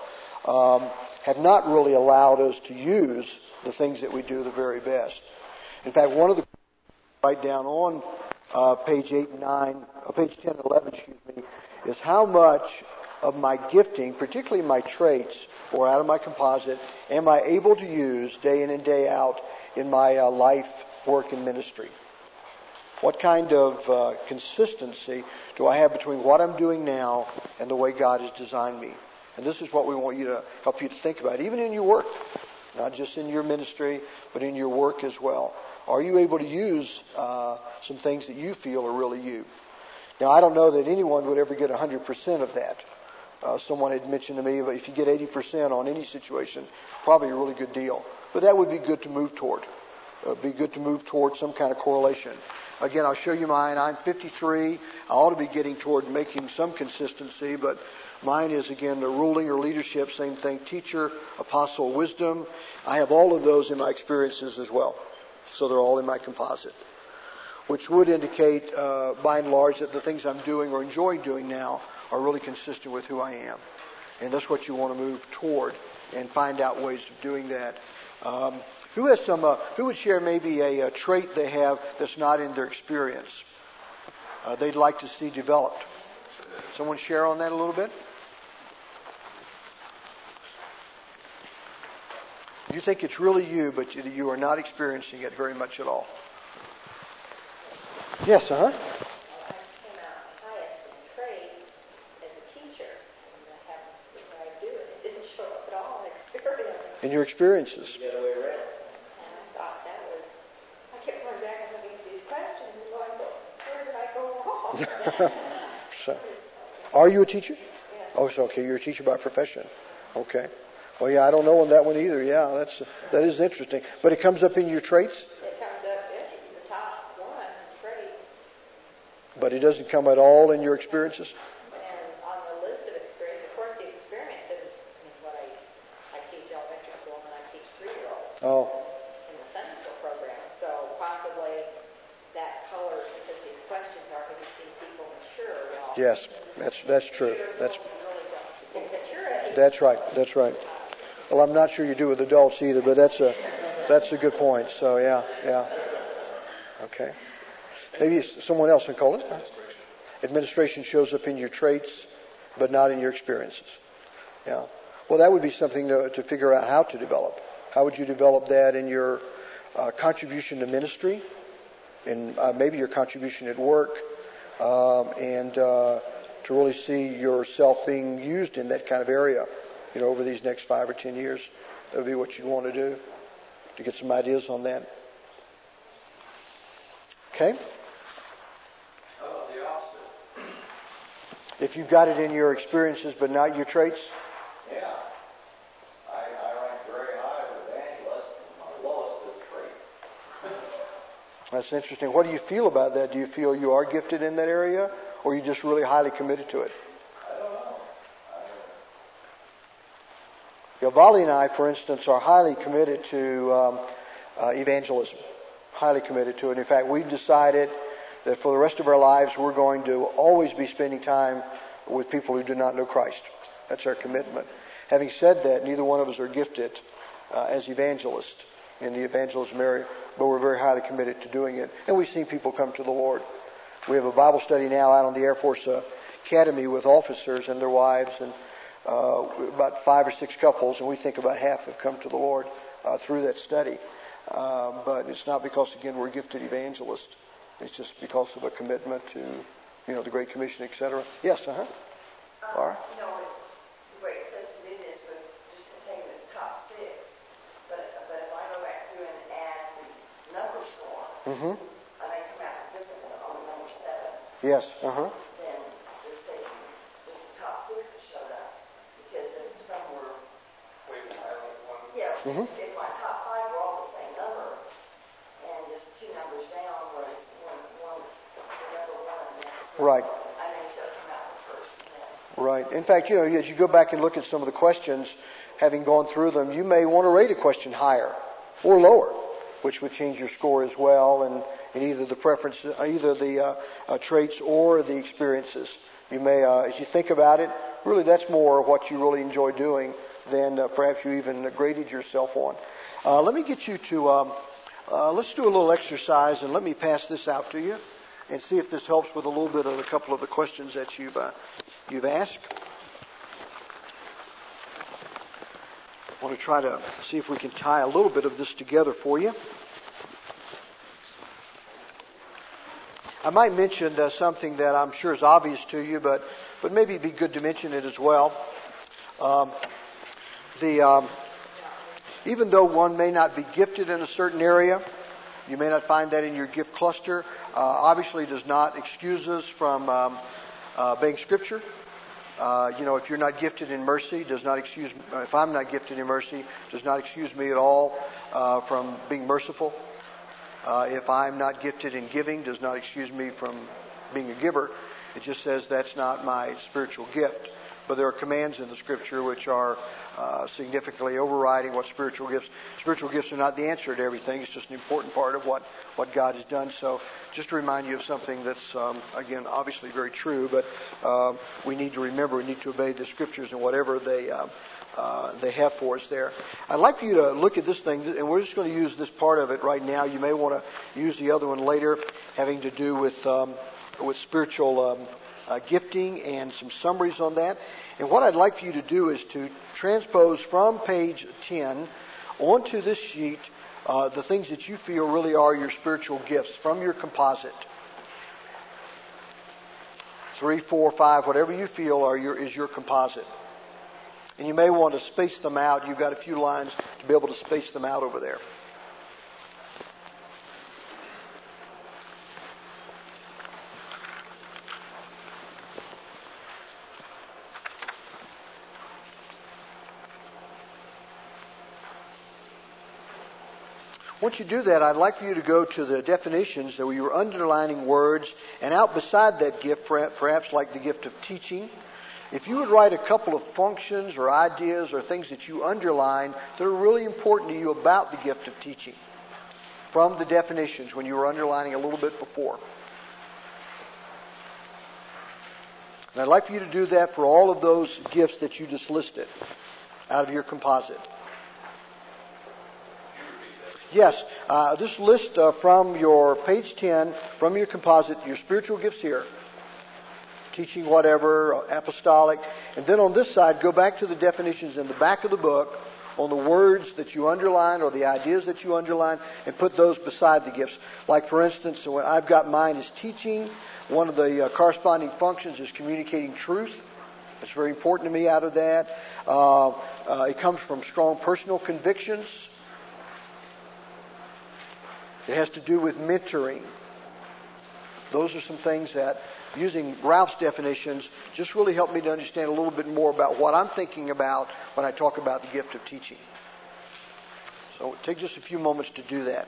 have not really allowed us to use the things that we do the very best. In fact, one of the write down on page 10 and 11, is how much of my gifting, particularly my traits, or out of my composite, am I able to use day in and day out in my life, work, and ministry? What kind of consistency do I have between what I'm doing now and the way God has designed me? And this is what we want you to help you to think about, even in your work, not just in your ministry, but in your work as well. Are you able to use some things that you feel are really you? Now, I don't know that anyone would ever get 100% of that. Someone had mentioned to me, but if you get 80% on any situation, probably a really good deal. But that would be good to move toward. Be good to move toward some kind of correlation. Again, I'll show you mine. I'm 53. I ought to be getting toward making some consistency, but mine is, again, the ruling or leadership, same thing, teacher, apostle, wisdom. I have all of those in my experiences as well. So they're all in my composite, which would indicate, by and large, that the things I'm doing or enjoying doing now are really consistent with who I am. And that's what you want to move toward and find out ways of doing that. Who would share maybe a trait they have that's not in their experience? They'd like to see developed. Someone share on that a little bit? You think it's really you, but you are not experiencing it very much at all. Yes, I came out highest in trade as a teacher, and that happens to be what I do, and it didn't show up at all in experience. In your experiences. The other way around. And I thought I kept going back and looking at these questions and going, where did I go wrong? So, are you a teacher? Yes. Oh, so okay, you're a teacher by profession. Okay. Well, yeah, I don't know on that one either. Yeah, that is interesting. But it comes up in your traits? It comes up in the top one, trade. But it doesn't come at all in your experiences? And on the list of experience, of course, the experience is what I teach elementary school and I teach 3-year-olds in the Sunday school program. So possibly that colors because these questions are when you see people mature. Well, yes, that's true. Maturity. That's right. That's right. Well, I'm not sure you do with adults either, but that's a good point. So yeah. Okay. Maybe someone else can call it. Administration shows up in your traits, but not in your experiences. Yeah. Well, that would be something to figure out how to develop. How would you develop that in your contribution to ministry, in maybe your contribution at work, and to really see yourself being used in that kind of area, over these next 5 or 10 years? That would be what you'd want to do, to get some ideas on that. Okay? How about the opposite? If you've got it in your experiences but not your traits? Yeah. I rank very high with evangelist, and my lowest is trait. That's interesting. What do you feel about that? Do you feel you are gifted in that area, or are you just really highly committed to it? I don't know. Vali and I, for instance, are highly committed to evangelism. Highly committed to it. In fact, we've decided that for the rest of our lives, we're going to always be spending time with people who do not know Christ. That's our commitment. Having said that, neither one of us are gifted as evangelists in the evangelism area, but we're very highly committed to doing it. And we've seen people come to the Lord. We have a Bible study now out on the Air Force Academy with officers and their wives, and about 5 or 6 couples, and we think about half have come to the Lord through that study. But it's not because, again, we're gifted evangelists. It's just because of a commitment to, the Great Commission, etc. Yes, Laura? Where it says to do this, but just to take the top 6. But if I go back through and add the numbers on, and they come out different on number 7. Yes, Then the station, just the top 6 that showed up. Because if some were, if my top 5 were all the same number, and just 2 numbers down was one was the number 1 and the next one. Right. I think they'll come out first. Right. In fact, as you go back and look at some of the questions, having gone through them, you may want to rate a question higher or lower, which would change your score as well, and either the preference, either the traits or the experiences. You may, as you think about it, really that's more what you really enjoy doing than perhaps you even graded yourself on. Let me get you to, let's do a little exercise, and let me pass this out to you and see if this helps with a little bit of a couple of the questions that you've asked. I want to try to see if we can tie a little bit of this together for you. I might mention something that I'm sure is obvious to you, but maybe it'd be good to mention it as well. Even though one may not be gifted in a certain area, you may not find that in your gift cluster, obviously does not excuse us from being Scripture. If you're not gifted in mercy, if I'm not gifted in mercy, does not excuse me at all from being merciful. If I'm not gifted in giving, does not excuse me from being a giver. It just says that's not my spiritual gift. But there are commands in the Scripture which are significantly overriding what spiritual gifts. Spiritual gifts are not the answer to everything. It's just an important part of what God has done. So just to remind you of something that's, again, obviously very true, but we need to remember, we need to obey the Scriptures and whatever they have for us there. I'd like for you to look at this thing, and we're just going to use this part of it right now. You may want to use the other one later, having to do with spiritual gifting and some summaries on that. And what I'd like for you to do is to transpose from page 10 onto this sheet the things that you feel really are your spiritual gifts from your composite. 3, 4, 5, whatever you feel is your composite. And you may want to space them out. You've got a few lines to be able to space them out over there. Once you do that, I'd like for you to go to the definitions that we were underlining words, and out beside that gift, perhaps like the gift of teaching, if you would write a couple of functions or ideas or things that you underline that are really important to you about the gift of teaching from the definitions when you were underlining a little bit before. And I'd like for you to do that for all of those gifts that you just listed out of your composite. Yes, just list from your page 10, from your composite, your spiritual gifts here. Teaching, whatever, apostolic. And then on this side, go back to the definitions in the back of the book on the words that you underline or the ideas that you underline and put those beside the gifts. Like, for instance, when I've got mine is teaching. One of the corresponding functions is communicating truth. It's very important to me out of that. It comes from strong personal convictions. It has to do with mentoring. Those are some things that, using Ralph's definitions, just really help me to understand a little bit more about what I'm thinking about when I talk about the gift of teaching. So take just a few moments to do that.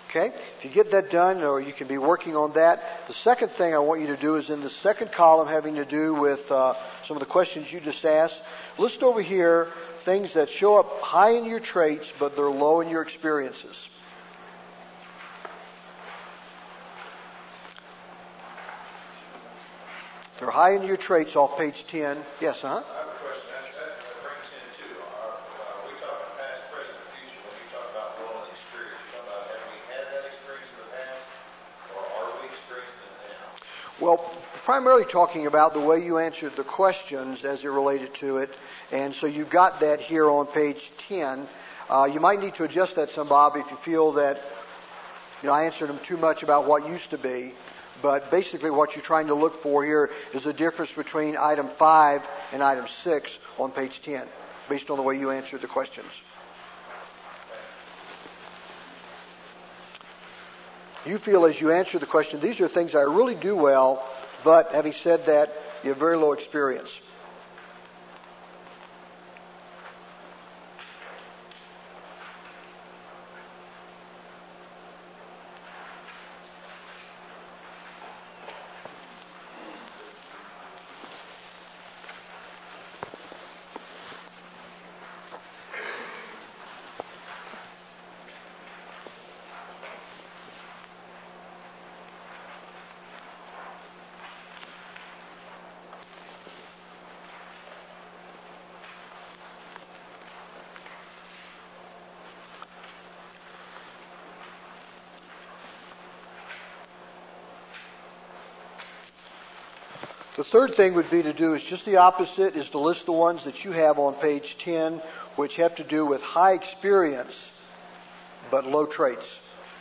Okay? If you get that done, or you can be working on that, the second thing I want you to do is in the second column having to do with some of the questions you just asked. List over here things that show up high in your traits, but they're low in your experiences. They're high in your traits off page 10. Yes, I have a question. That brings into we talk about past, present, and future. When you talk about low in experience, you're talking about have we had that experience in the past, or are we experiencing it now? Well, primarily talking about the way you answered the questions as it related to it. And so you've got that here on page 10. You might need to adjust that some, Bob, if you feel that I answered them too much about what used to be. But basically what you're trying to look for here is the difference between item 5 and item 6 on page 10, based on the way you answered the questions. You feel as you answer the question, these are things I really do well, but having said that, you have very low experience. The third thing would be to do is just the opposite, is to list the ones that you have on page 10, which have to do with high experience, but low traits.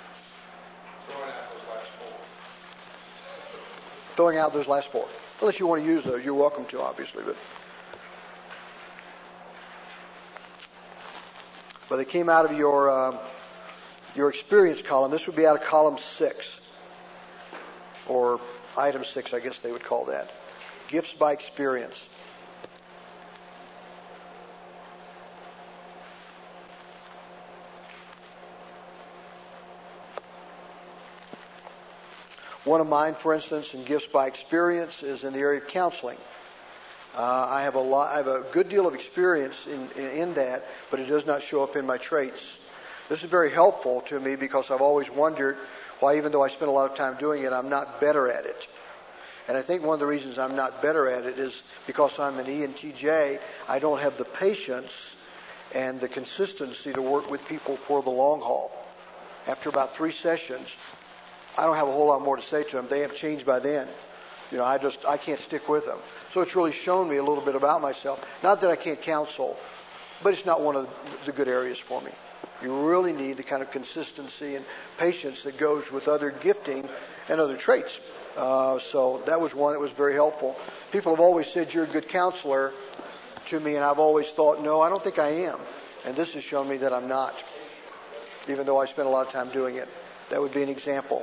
Throwing out those last four. Unless you want to use those, you're welcome to, obviously. But they came out of your experience column. This would be out of column 6. Or item 6, I guess they would call that. Gifts by experience. One of mine, for instance, in gifts by experience is in the area of counseling. I have a good deal of experience in that, but it does not show up in my traits. This is very helpful to me because I've always wondered why, even though I spend a lot of time doing it, I'm not better at it. And I think one of the reasons I'm not better at it is because I'm an ENTJ, I don't have the patience and the consistency to work with people for the long haul. After about 3 sessions, I don't have a whole lot more to say to them. They have changed by then. I can't stick with them. So it's really shown me a little bit about myself. Not that I can't counsel, but it's not one of the good areas for me. You really need the kind of consistency and patience that goes with other gifting and other traits. So that was one that was very helpful. People have always said you're a good counselor to me, and I've always thought, no, I don't think I am. And this has shown me that I'm not, even though I spent a lot of time doing it. That would be an example.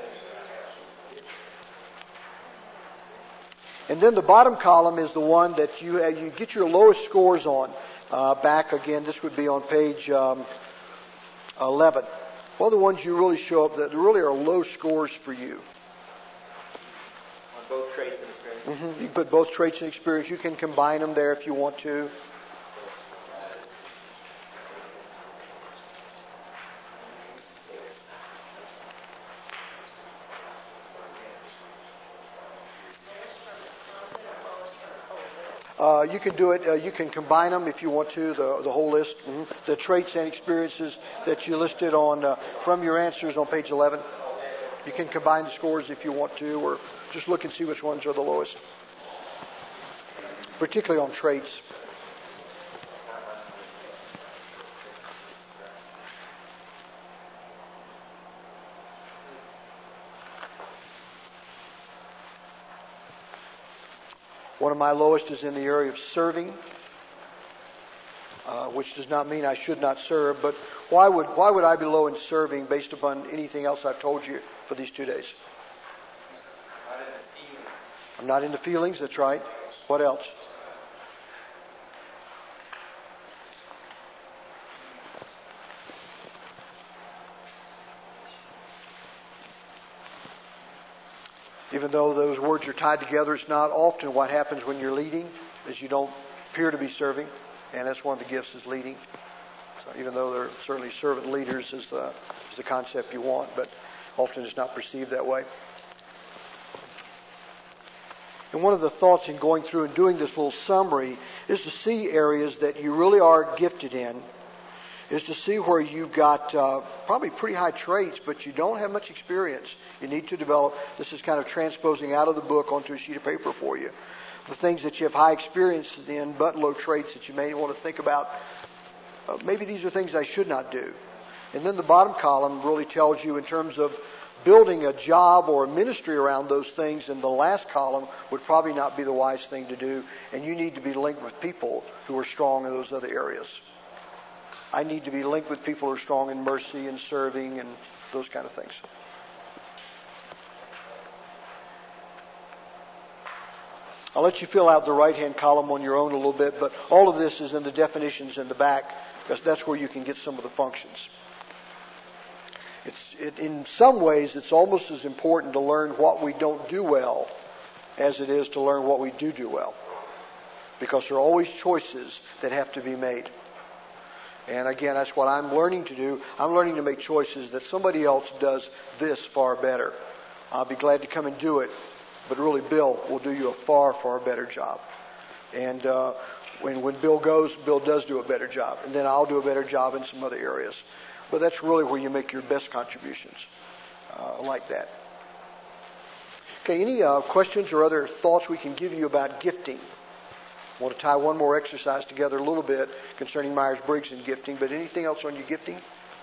And then the bottom column is the one that you get your lowest scores on. Back again, this would be on page 11. What are the ones you really show up that really are low scores for you? On both traits and experience. You can put both traits and experience. You can combine them there if you want to. You can do it. You can combine them if you want to, the whole list. The traits and experiences that you listed on from your answers on page 11. You can combine the scores if you want to, or just look and see which ones are the lowest, particularly on traits. One of my lowest is in the area of serving, which does not mean I should not serve, but why would I be low in serving based upon anything else I've told you for these 2 days? I'm not into feelings, that's right. What else? Even though those words are tied together, it's not often what happens when you're leading, is you don't appear to be serving, and that's one of the gifts is leading. So even though they're certainly servant leaders is the concept you want, but often it's not perceived that way. And one of the thoughts in going through and doing this little summary is to see areas that you really are gifted in, is to see where you've got probably pretty high traits, but you don't have much experience. You need to develop. This is kind of transposing out of the book onto a sheet of paper for you. The things that you have high experience in, but low traits that you may want to think about. Maybe these are things I should not do. And then the bottom column really tells you in terms of building a job or a ministry around those things, and the last column would probably not be the wise thing to do, and you need to be linked with people who are strong in those other areas. I need to be linked with people who are strong in mercy and serving and those kind of things. I'll let you fill out the right-hand column on your own a little bit, but all of this is in the definitions in the back, because that's where you can get some of the functions. In some ways, it's almost as important to learn what we don't do well as it is to learn what we do well. Because there are always choices that have to be made. And again, that's what I'm learning to do. I'm learning to make choices that somebody else does this far better. I'll be glad to come and do it, but really Bill will do you a far, far better job. And when Bill goes, Bill does do a better job. And then I'll do a better job in some other areas. But that's really where you make your best contributions, like that. Okay, any questions or other thoughts we can give you about gifting? I want to tie one more exercise together a little bit concerning Myers-Briggs and gifting, but anything else on your gifting?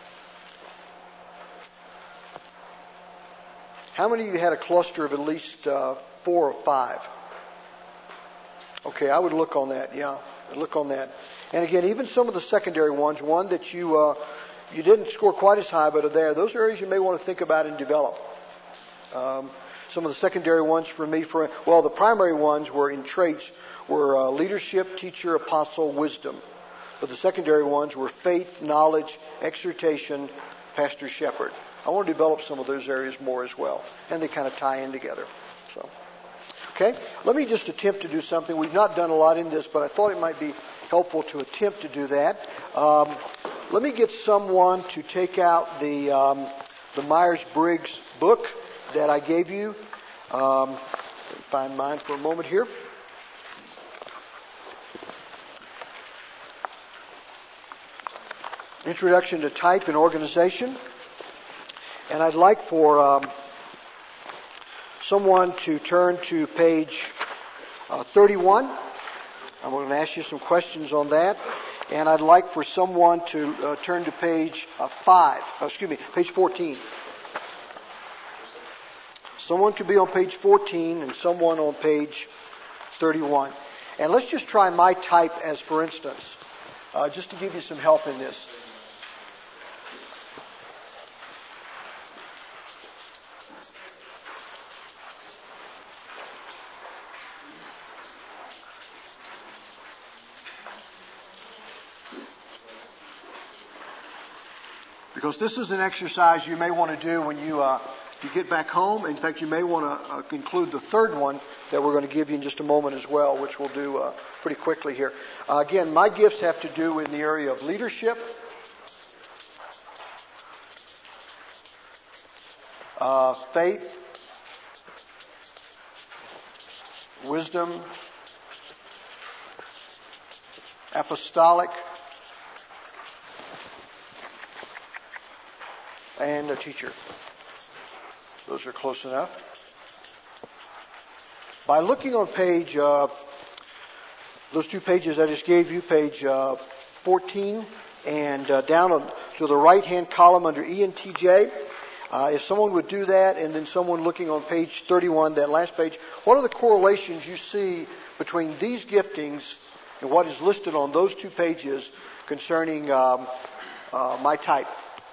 How many of you had a cluster of at least 4 or 5? Okay, I would look on that, yeah. I'd look on that. And again, even some of the secondary ones, one that you didn't score quite as high, but are there. Those are areas you may want to think about and develop. Some of the secondary ones for me, the primary ones were in traits, were leadership, teacher, apostle, wisdom. But the secondary ones were faith, knowledge, exhortation, pastor, shepherd. I want to develop some of those areas more as well. And they kind of tie in together. So, okay, let me just attempt to do something. We've not done a lot in this, but I thought it might be helpful to attempt to do that. Let me get someone to take out the Myers-Briggs book that I gave you. Find mine for a moment here. Introduction to Type and Organization. And I'd like for someone to turn to page 31. I'm going to ask you some questions on that. And I'd like for someone to turn to page 14. Someone could be on page 14 and someone on page 31. And let's just try my type as for instance, just to give you some help in this. Because this is an exercise you may want to do when you get back home. In fact, you may want to include the third one that we're going to give you in just a moment as well, which we'll do pretty quickly here. Again, my gifts have to do in the area of leadership, faith, wisdom, apostolic, and a teacher. Those are close enough. By looking on page, those 2 pages I just gave you, page 14 and down to the right-hand column under E and TJ, if someone would do that, and then someone looking on page 31, that last page, what are the correlations you see between these giftings and what is listed on those 2 pages concerning my type?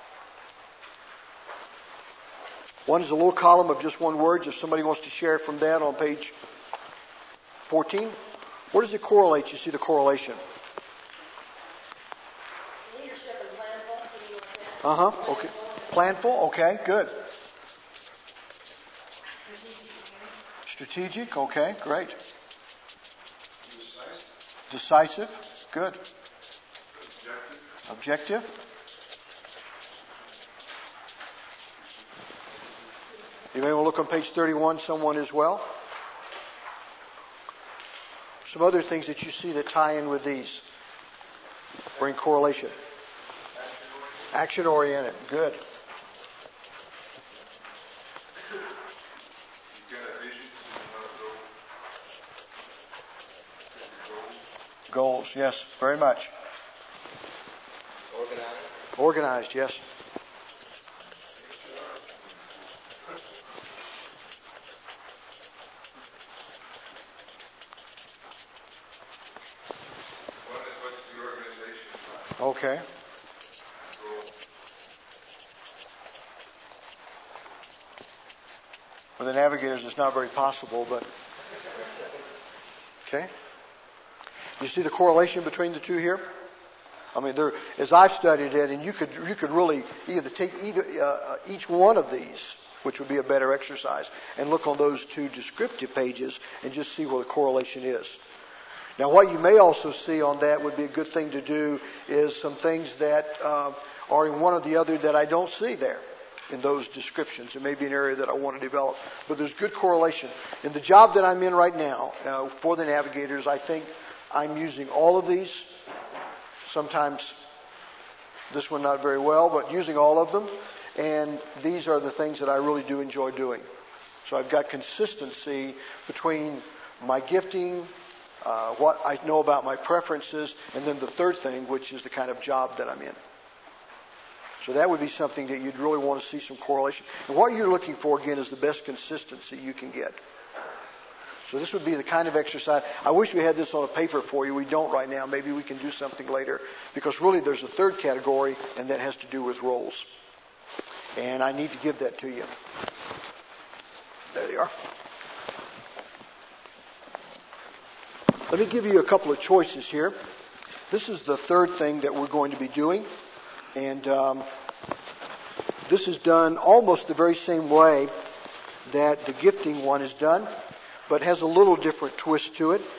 One is a little column of just one word. If somebody wants to share from that on page 14, where does it correlate? You see the correlation. Leadership and planful. Okay. Planful. Okay. Good. Strategic, okay, great. Decisive, good. Objective. You may want to look on page 31, someone as well. Some other things that you see that tie in with these. Bring correlation. Action oriented, good. Goals, yes, very much. Organized, yes. Okay. For the navigators, it's not very possible, but okay. You see the correlation between the two here? I mean, as I've studied it, and you could really either take each one of these, which would be a better exercise, and look on those two descriptive pages and just see where the correlation is. Now, what you may also see on that would be a good thing to do is some things that are in one or the other that I don't see there in those descriptions. It may be an area that I want to develop, but there's good correlation. In the job that I'm in right now for the navigators, I think I'm using all of these. Sometimes this one not very well, but using all of them. And these are the things that I really do enjoy doing. So I've got consistency between my gifting, what I know about my preferences, and then the third thing, which is the kind of job that I'm in. So that would be something that you'd really want to see some correlation. And what you're looking for, again, is the best consistency you can get. So this would be the kind of exercise. I wish we had this on a paper for you. We don't right now. Maybe we can do something later. Because really there's a third category, and that has to do with roles. And I need to give that to you. There they are. Let me give you a couple of choices here. This is the third thing that we're going to be doing. And this is done almost the very same way that the gifting one is done, but has a little different twist to it.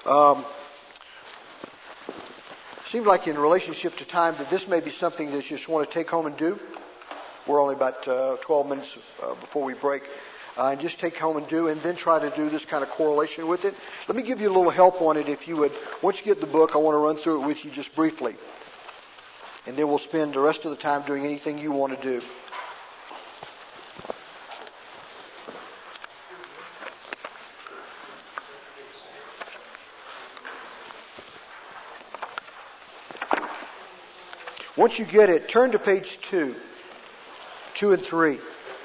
Seems like in relationship to time that this may be something that you just want to take home and do. We're only about 12 minutes before we break. And just take home and do, and then try to do this kind of correlation with it. Let me give you a little help on it if you would. Once you get the book, I want to run through it with you just briefly. And then we'll spend the rest of the time doing anything you want to do. Once you get it, turn to page 2 and 3.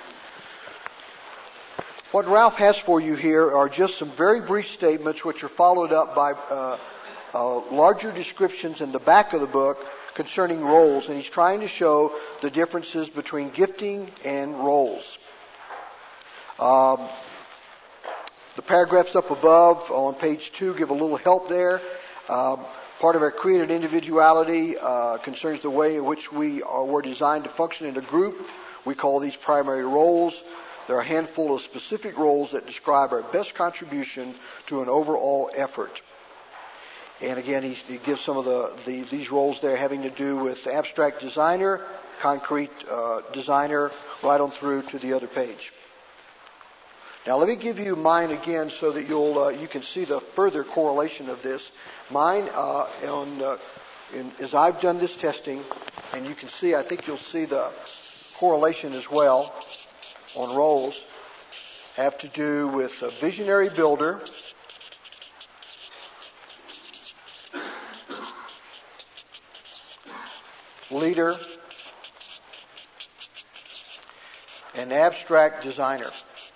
What Ralph has for you here are just some very brief statements which are followed up by larger descriptions in the back of the book concerning roles. And he's trying to show the differences between gifting and roles. The paragraphs up above on page 2 give a little help there. Part of our created individuality concerns the way in which we were designed to function in a group. We call these primary roles. There are a handful of specific roles that describe our best contribution to an overall effort. And again, he gives some of these roles there having to do with abstract designer, concrete designer, right on through to the other page. Now let me give you mine again so that you can see the further correlation of this. Mine, as I've done this testing, and you can see, I think you'll see the correlation as well on roles, have to do with a visionary builder, leader, and abstract designer.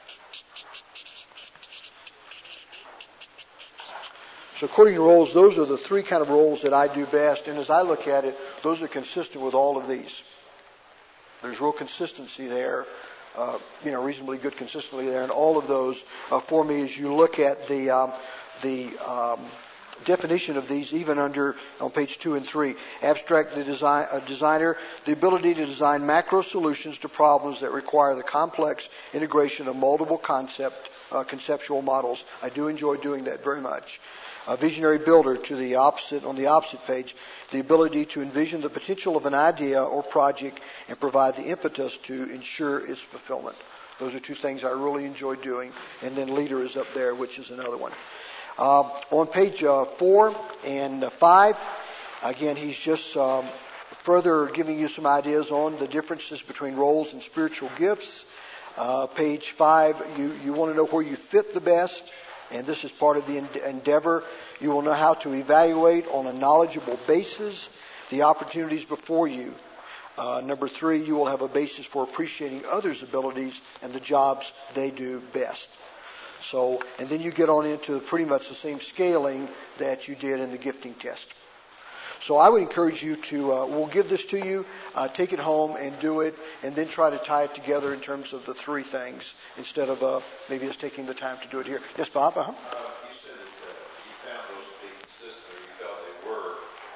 So according to roles, those are the three kind of roles that I do best. And as I look at it, those are consistent with all of these. There's real consistency there, reasonably good consistency there. And all of those for me, as you look at the definition of these, even on page 2 and 3. Abstract designer, the ability to design macro solutions to problems that require the complex integration of multiple concepts conceptual models. I do enjoy doing that very much. A visionary builder, to the opposite, on the opposite page, the ability to envision the potential of an idea or project and provide the impetus to ensure its fulfillment. Those are two things I really enjoy doing. And then leader is up there, which is another one. On page 4 and 5, again, he's just further giving you some ideas on the differences between roles and spiritual gifts. Page 5, you want to know where you fit the best, and this is part of the endeavor. You will know how to evaluate on a knowledgeable basis the opportunities before you. Number 3, you will have a basis for appreciating others' abilities and the jobs they do best. So, and then you get on into pretty much the same scaling that you did in the gifting test. So I would encourage you to, we'll give this to you, take it home and do it, and then try to tie it together in terms of the 3 things instead of maybe just taking the time to do it here. Yes, Bob? You said that you found those to be consistent, or you felt they were.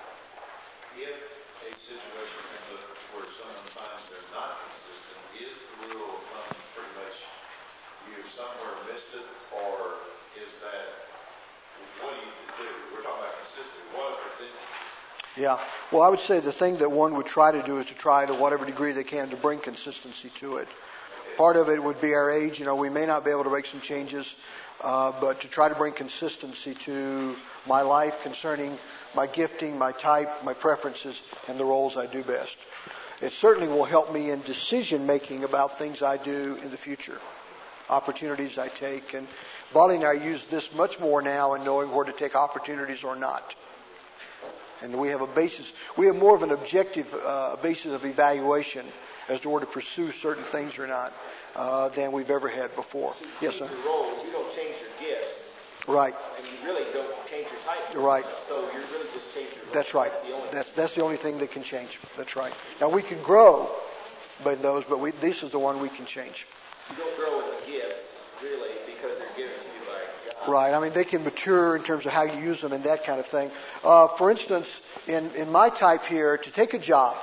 If a situation comes up where sometimes they're not consistent, is the rule of thumb pretty much you somewhere missed it, or is that, what do you do? We're talking about consistency. What if it's in? Yeah. Well, I would say the thing that one would try to do is to try to whatever degree they can to bring consistency to it. Part of it would be our age. We may not be able to make some changes, but to try to bring consistency to my life concerning my gifting, my type, my preferences, and the roles I do best. It certainly will help me in decision making about things I do in the future, opportunities I take. And Volley and I use this much more now in knowing where to take opportunities or not. And we have a basis. We have more of an objective basis of evaluation as to where to pursue certain things or not than we've ever had before. Yes, sir. Your roles, you don't change your gifts. Right. And you really don't change your type. Right. So you're really just changing your roles. That's right. That's the only That's the only thing that can change. That's right. Now we can grow by those, but this is the one we can change. You don't grow with the gifts really because they're given to you by God. Right. I mean, they can mature in terms of how you use them and that kind of thing. For instance, in my type here, to take a job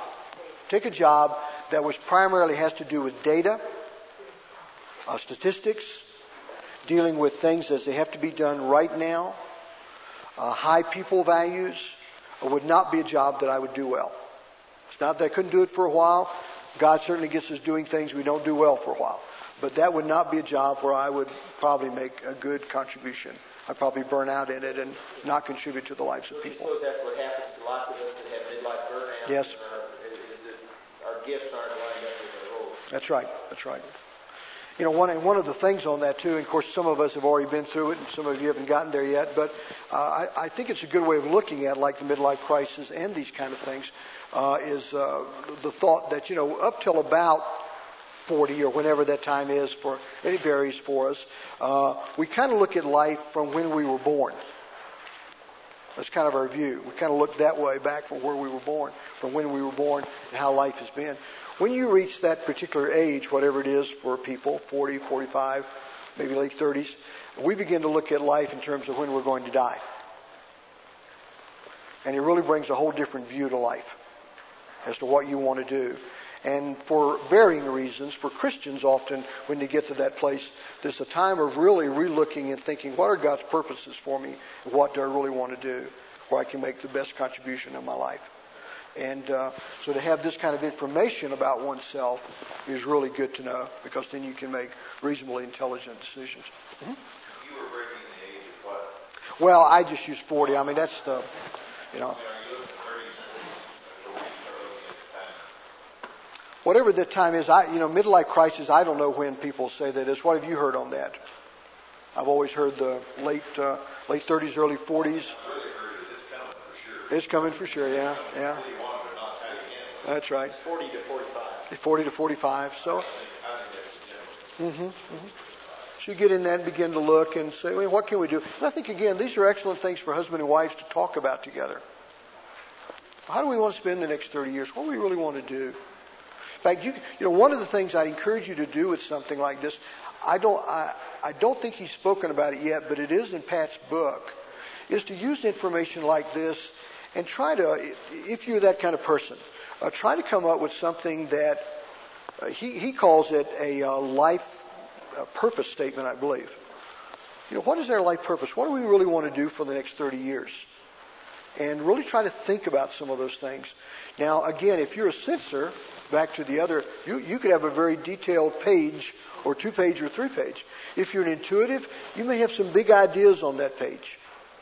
that was primarily has to do with data, statistics, dealing with things as they have to be done right now, high people values, would not be a job that I would do well. It's not that I couldn't do it for a while. God certainly gets us doing things we don't do well for a while. But that would not be a job where I would probably make a good contribution. I'd probably burn out in it and not contribute to the lives of people. I suppose that's what happens to lots of us that have midlife burnout. Yes. Is that our gifts aren't lined up with our roles. That's right. That's right. One of the things on that too, and of course some of us have already been through it and some of you haven't gotten there yet, but I think it's a good way of looking at like the midlife crisis and these kind of things, is the thought that, up till about 40 or whenever that time is, it varies for us, we kind of look at life from when we were born. That's kind of our view. We kind of look that way back from where we were born, from when we were born and how life has been. When you reach that particular age, whatever it is for people, 40, 45, maybe late 30s, we begin to look at life in terms of when we're going to die. And it really brings a whole different view to life as to what you want to do. And for varying reasons, for Christians often, when they get to that place, there's a time of really relooking and thinking, what are God's purposes for me? What do I really want to do where I can make the best contribution in my life? And so to have this kind of information about oneself is really good to know, because then you can make reasonably intelligent decisions. Mm-hmm. You were breaking the age of what? Well, I just use 40. I mean, that's the, Are you looking at 30s or whatever the time is. Midlife crisis, I don't know when people say that is. What have you heard on that? I've always heard the late 30s, early 40s. I really heard it's coming for sure. It's coming for sure, yeah. That's right. 40 to 45. 40 to 45. So, so you get in that and begin to look and say, well, what can we do? And I think, again, these are excellent things for husband and wives to talk about together. How do we want to spend the next 30 years? What do we really want to do? In fact, one of the things I'd encourage you to do with something like this, I don't think he's spoken about it yet, but it is in Pat's book, is to use information like this and try to, if you're that kind of person, try to come up with something that he calls it a life purpose statement, I believe. what is our life purpose? What do we really want to do for the next 30 years? And really try to think about some of those things. Now, again, if you're a censor, back to the other, you could have a very detailed page or 2-page or 3-page. If you're an intuitive, you may have some big ideas on that page.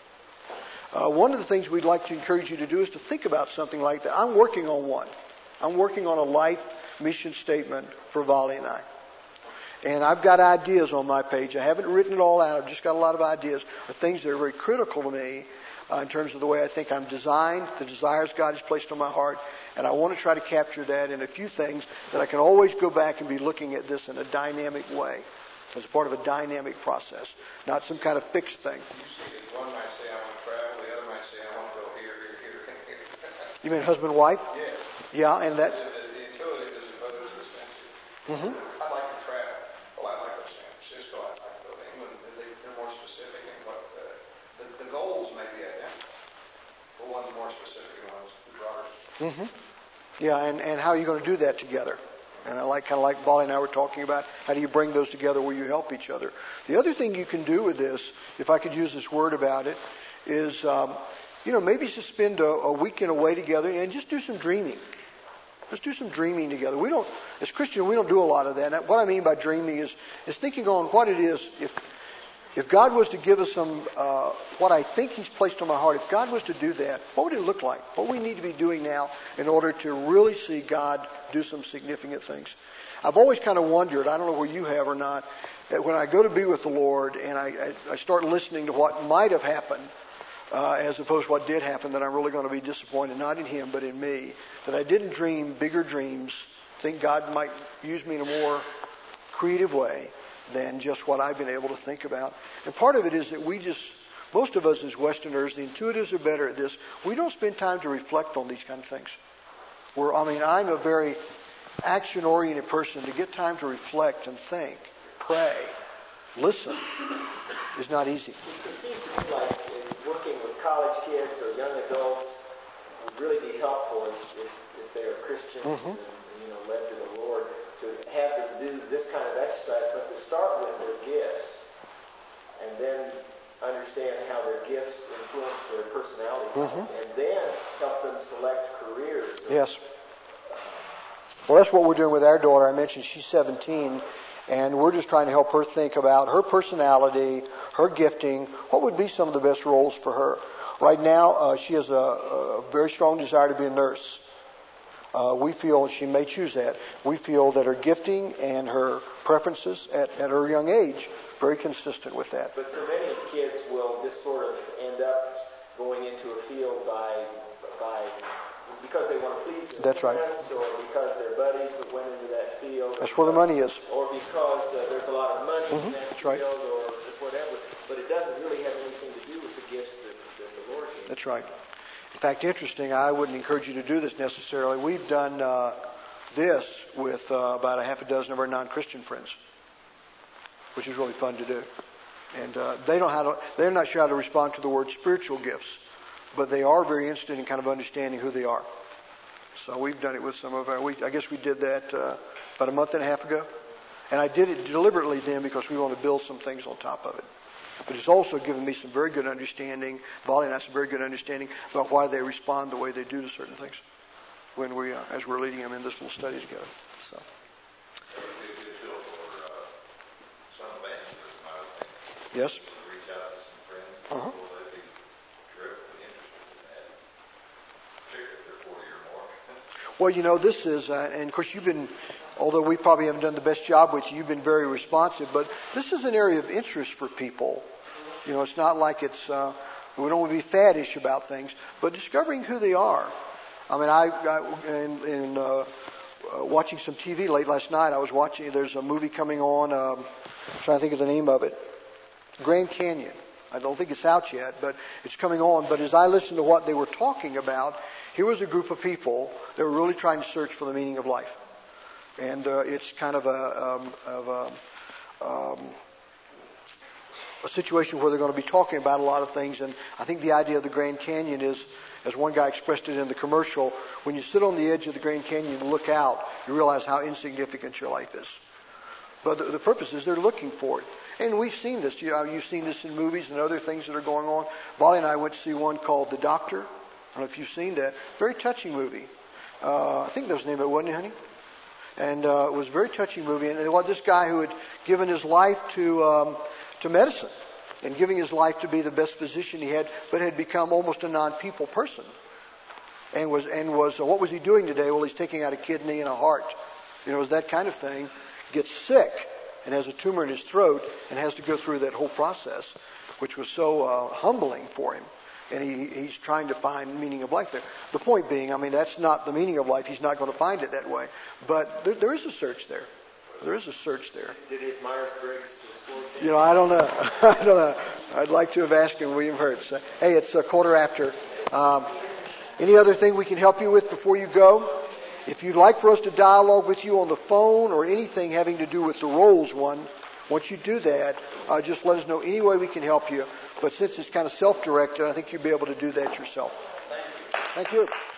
One of the things we'd like to encourage you to do is to think about something like that. I'm working on one. I'm working on a life mission statement for Volley and I. And I've got ideas on my page. I haven't written it all out. I've just got a lot of ideas or things that are very critical to me in terms of the way I think I'm designed, the desires God has placed on my heart. And I want to try to capture that in a few things that I can always go back and be looking at this in a dynamic way, as part of a dynamic process, not some kind of fixed thing. You see it. One might say, I want to travel. The other might say, I want to go here, here, here, here. You mean husband and wife? Yes. Yeah, and that... The intuitive is opposed to the sensitive. Mm-hmm. I'd like to travel. Well, I'd like to go to San Francisco. I'd like to go to England. They're more specific in what the goals may be identical. But one's more specific and one's broader. Mm-hmm. Yeah, and how are you going to do that together? And I kind of like Volley and I were talking about, how do you bring those together where you help each other? The other thing you can do with this, if I could use this word about it, is, maybe just spend a weekend away together and just do some dreaming. Just do some dreaming together. As Christians, we don't do a lot of that. And what I mean by dreaming is thinking on what it is. If God was to give us what I think He's placed on my heart, if God was to do that, what would it look like? What we need to be doing now in order to really see God do some significant things? I've always kind of wondered, I don't know where you have or not, that when I go to be with the Lord and I start listening to what might have happened, as opposed to what did happen, that I'm really going to be disappointed, not in Him, but in me, that I didn't dream bigger dreams, think God might use me in a more creative way than just what I've been able to think about. And part of it is that most of us as Westerners, the intuitives are better at this. We don't spend time to reflect on these kind of things. I'm a very action-oriented person. To get time to reflect and think, pray, listen, is not easy. It seems to me like working with college kids or young adults would really be helpful if they are Christians and led to the Lord, to have them do this kind of exercise, but to start with their gifts and then understand how their gifts influence their personality and then help them select careers. Yes. Well, that's what we're doing with our daughter. I mentioned she's 17, and we're just trying to help her think about her personality, her gifting, what would be some of the best roles for her. Right now, she has a very strong desire to be a nurse. We feel she may choose that. We feel that her gifting and her preferences at her young age, very consistent with that. But so many kids will just sort of end up going into a field because they want to please their parents, or because their buddies went into that field. That's where the money is. Or because there's a lot of money in that That's field, right. or whatever. But it doesn't really have anything to do with the gifts that the Lord gave. That's right. In fact, interesting, I wouldn't encourage you to do this necessarily. We've done this with about a half a dozen of our non-Christian friends, which is really fun to do. And they're not sure how to respond to the word spiritual gifts, but they are very interested in kind of understanding who they are. So we've done it with some of I guess we did that about a month and a half ago. And I did it deliberately then because we want to build some things on top of it. But it's also given me some very good understanding, Volley and I, some very good understanding about why they respond the way they do to certain things when as we're leading them in this little study together. So. Yes. Reach out to some friends. Will they be directly interested in that? Particularly if they're 40 or more. Well, this is, and of course although we probably haven't done the best job with you, you've been very responsive, but this is an area of interest for people. It's not like we don't want to be faddish about things, but discovering who they are. I mean, in watching some TV late last night, there's a movie coming on, I'm trying to think of the name of it, Grand Canyon. I don't think it's out yet, but it's coming on. But as I listened to what they were talking about, here was a group of people that were really trying to search for the meaning of life. And it's kind of a situation where they're going to be talking about a lot of things. And I think the idea of the Grand Canyon is, as one guy expressed it in the commercial, when you sit on the edge of the Grand Canyon and look out, you realize how insignificant your life is. But the purpose is they're looking for it. And we've seen this. You've seen this in movies and other things that are going on. Molly and I went to see one called The Doctor. I don't know if you've seen that. Very touching movie. I think that was the name of it, wasn't it, honey? And it was a very touching movie. And it was this guy who had given his life to medicine and giving his life to be the best physician he had, but had become almost a non-people person. And was what was he doing today? Well, he's taking out a kidney and a heart. You know, it was that kind of thing. Gets sick and has a tumor in his throat and has to go through that whole process, which was so humbling for him. And he's trying to find meaning of life there. The point being, I mean, that's not the meaning of life. He's not going to find it that way. But there is a search there. There is a search there. Did his Myers-Briggs score? You know, I don't know. I don't know. I'd like to have asked him, William Hurts. Hey, it's a quarter after. Any other thing we can help you with before you go? If you'd like for us to dialogue with you on the phone or anything having to do with the roles one, once you do that, just let us know any way we can help you. But since it's kind of self-directed, I think you'll be able to do that yourself. Thank you.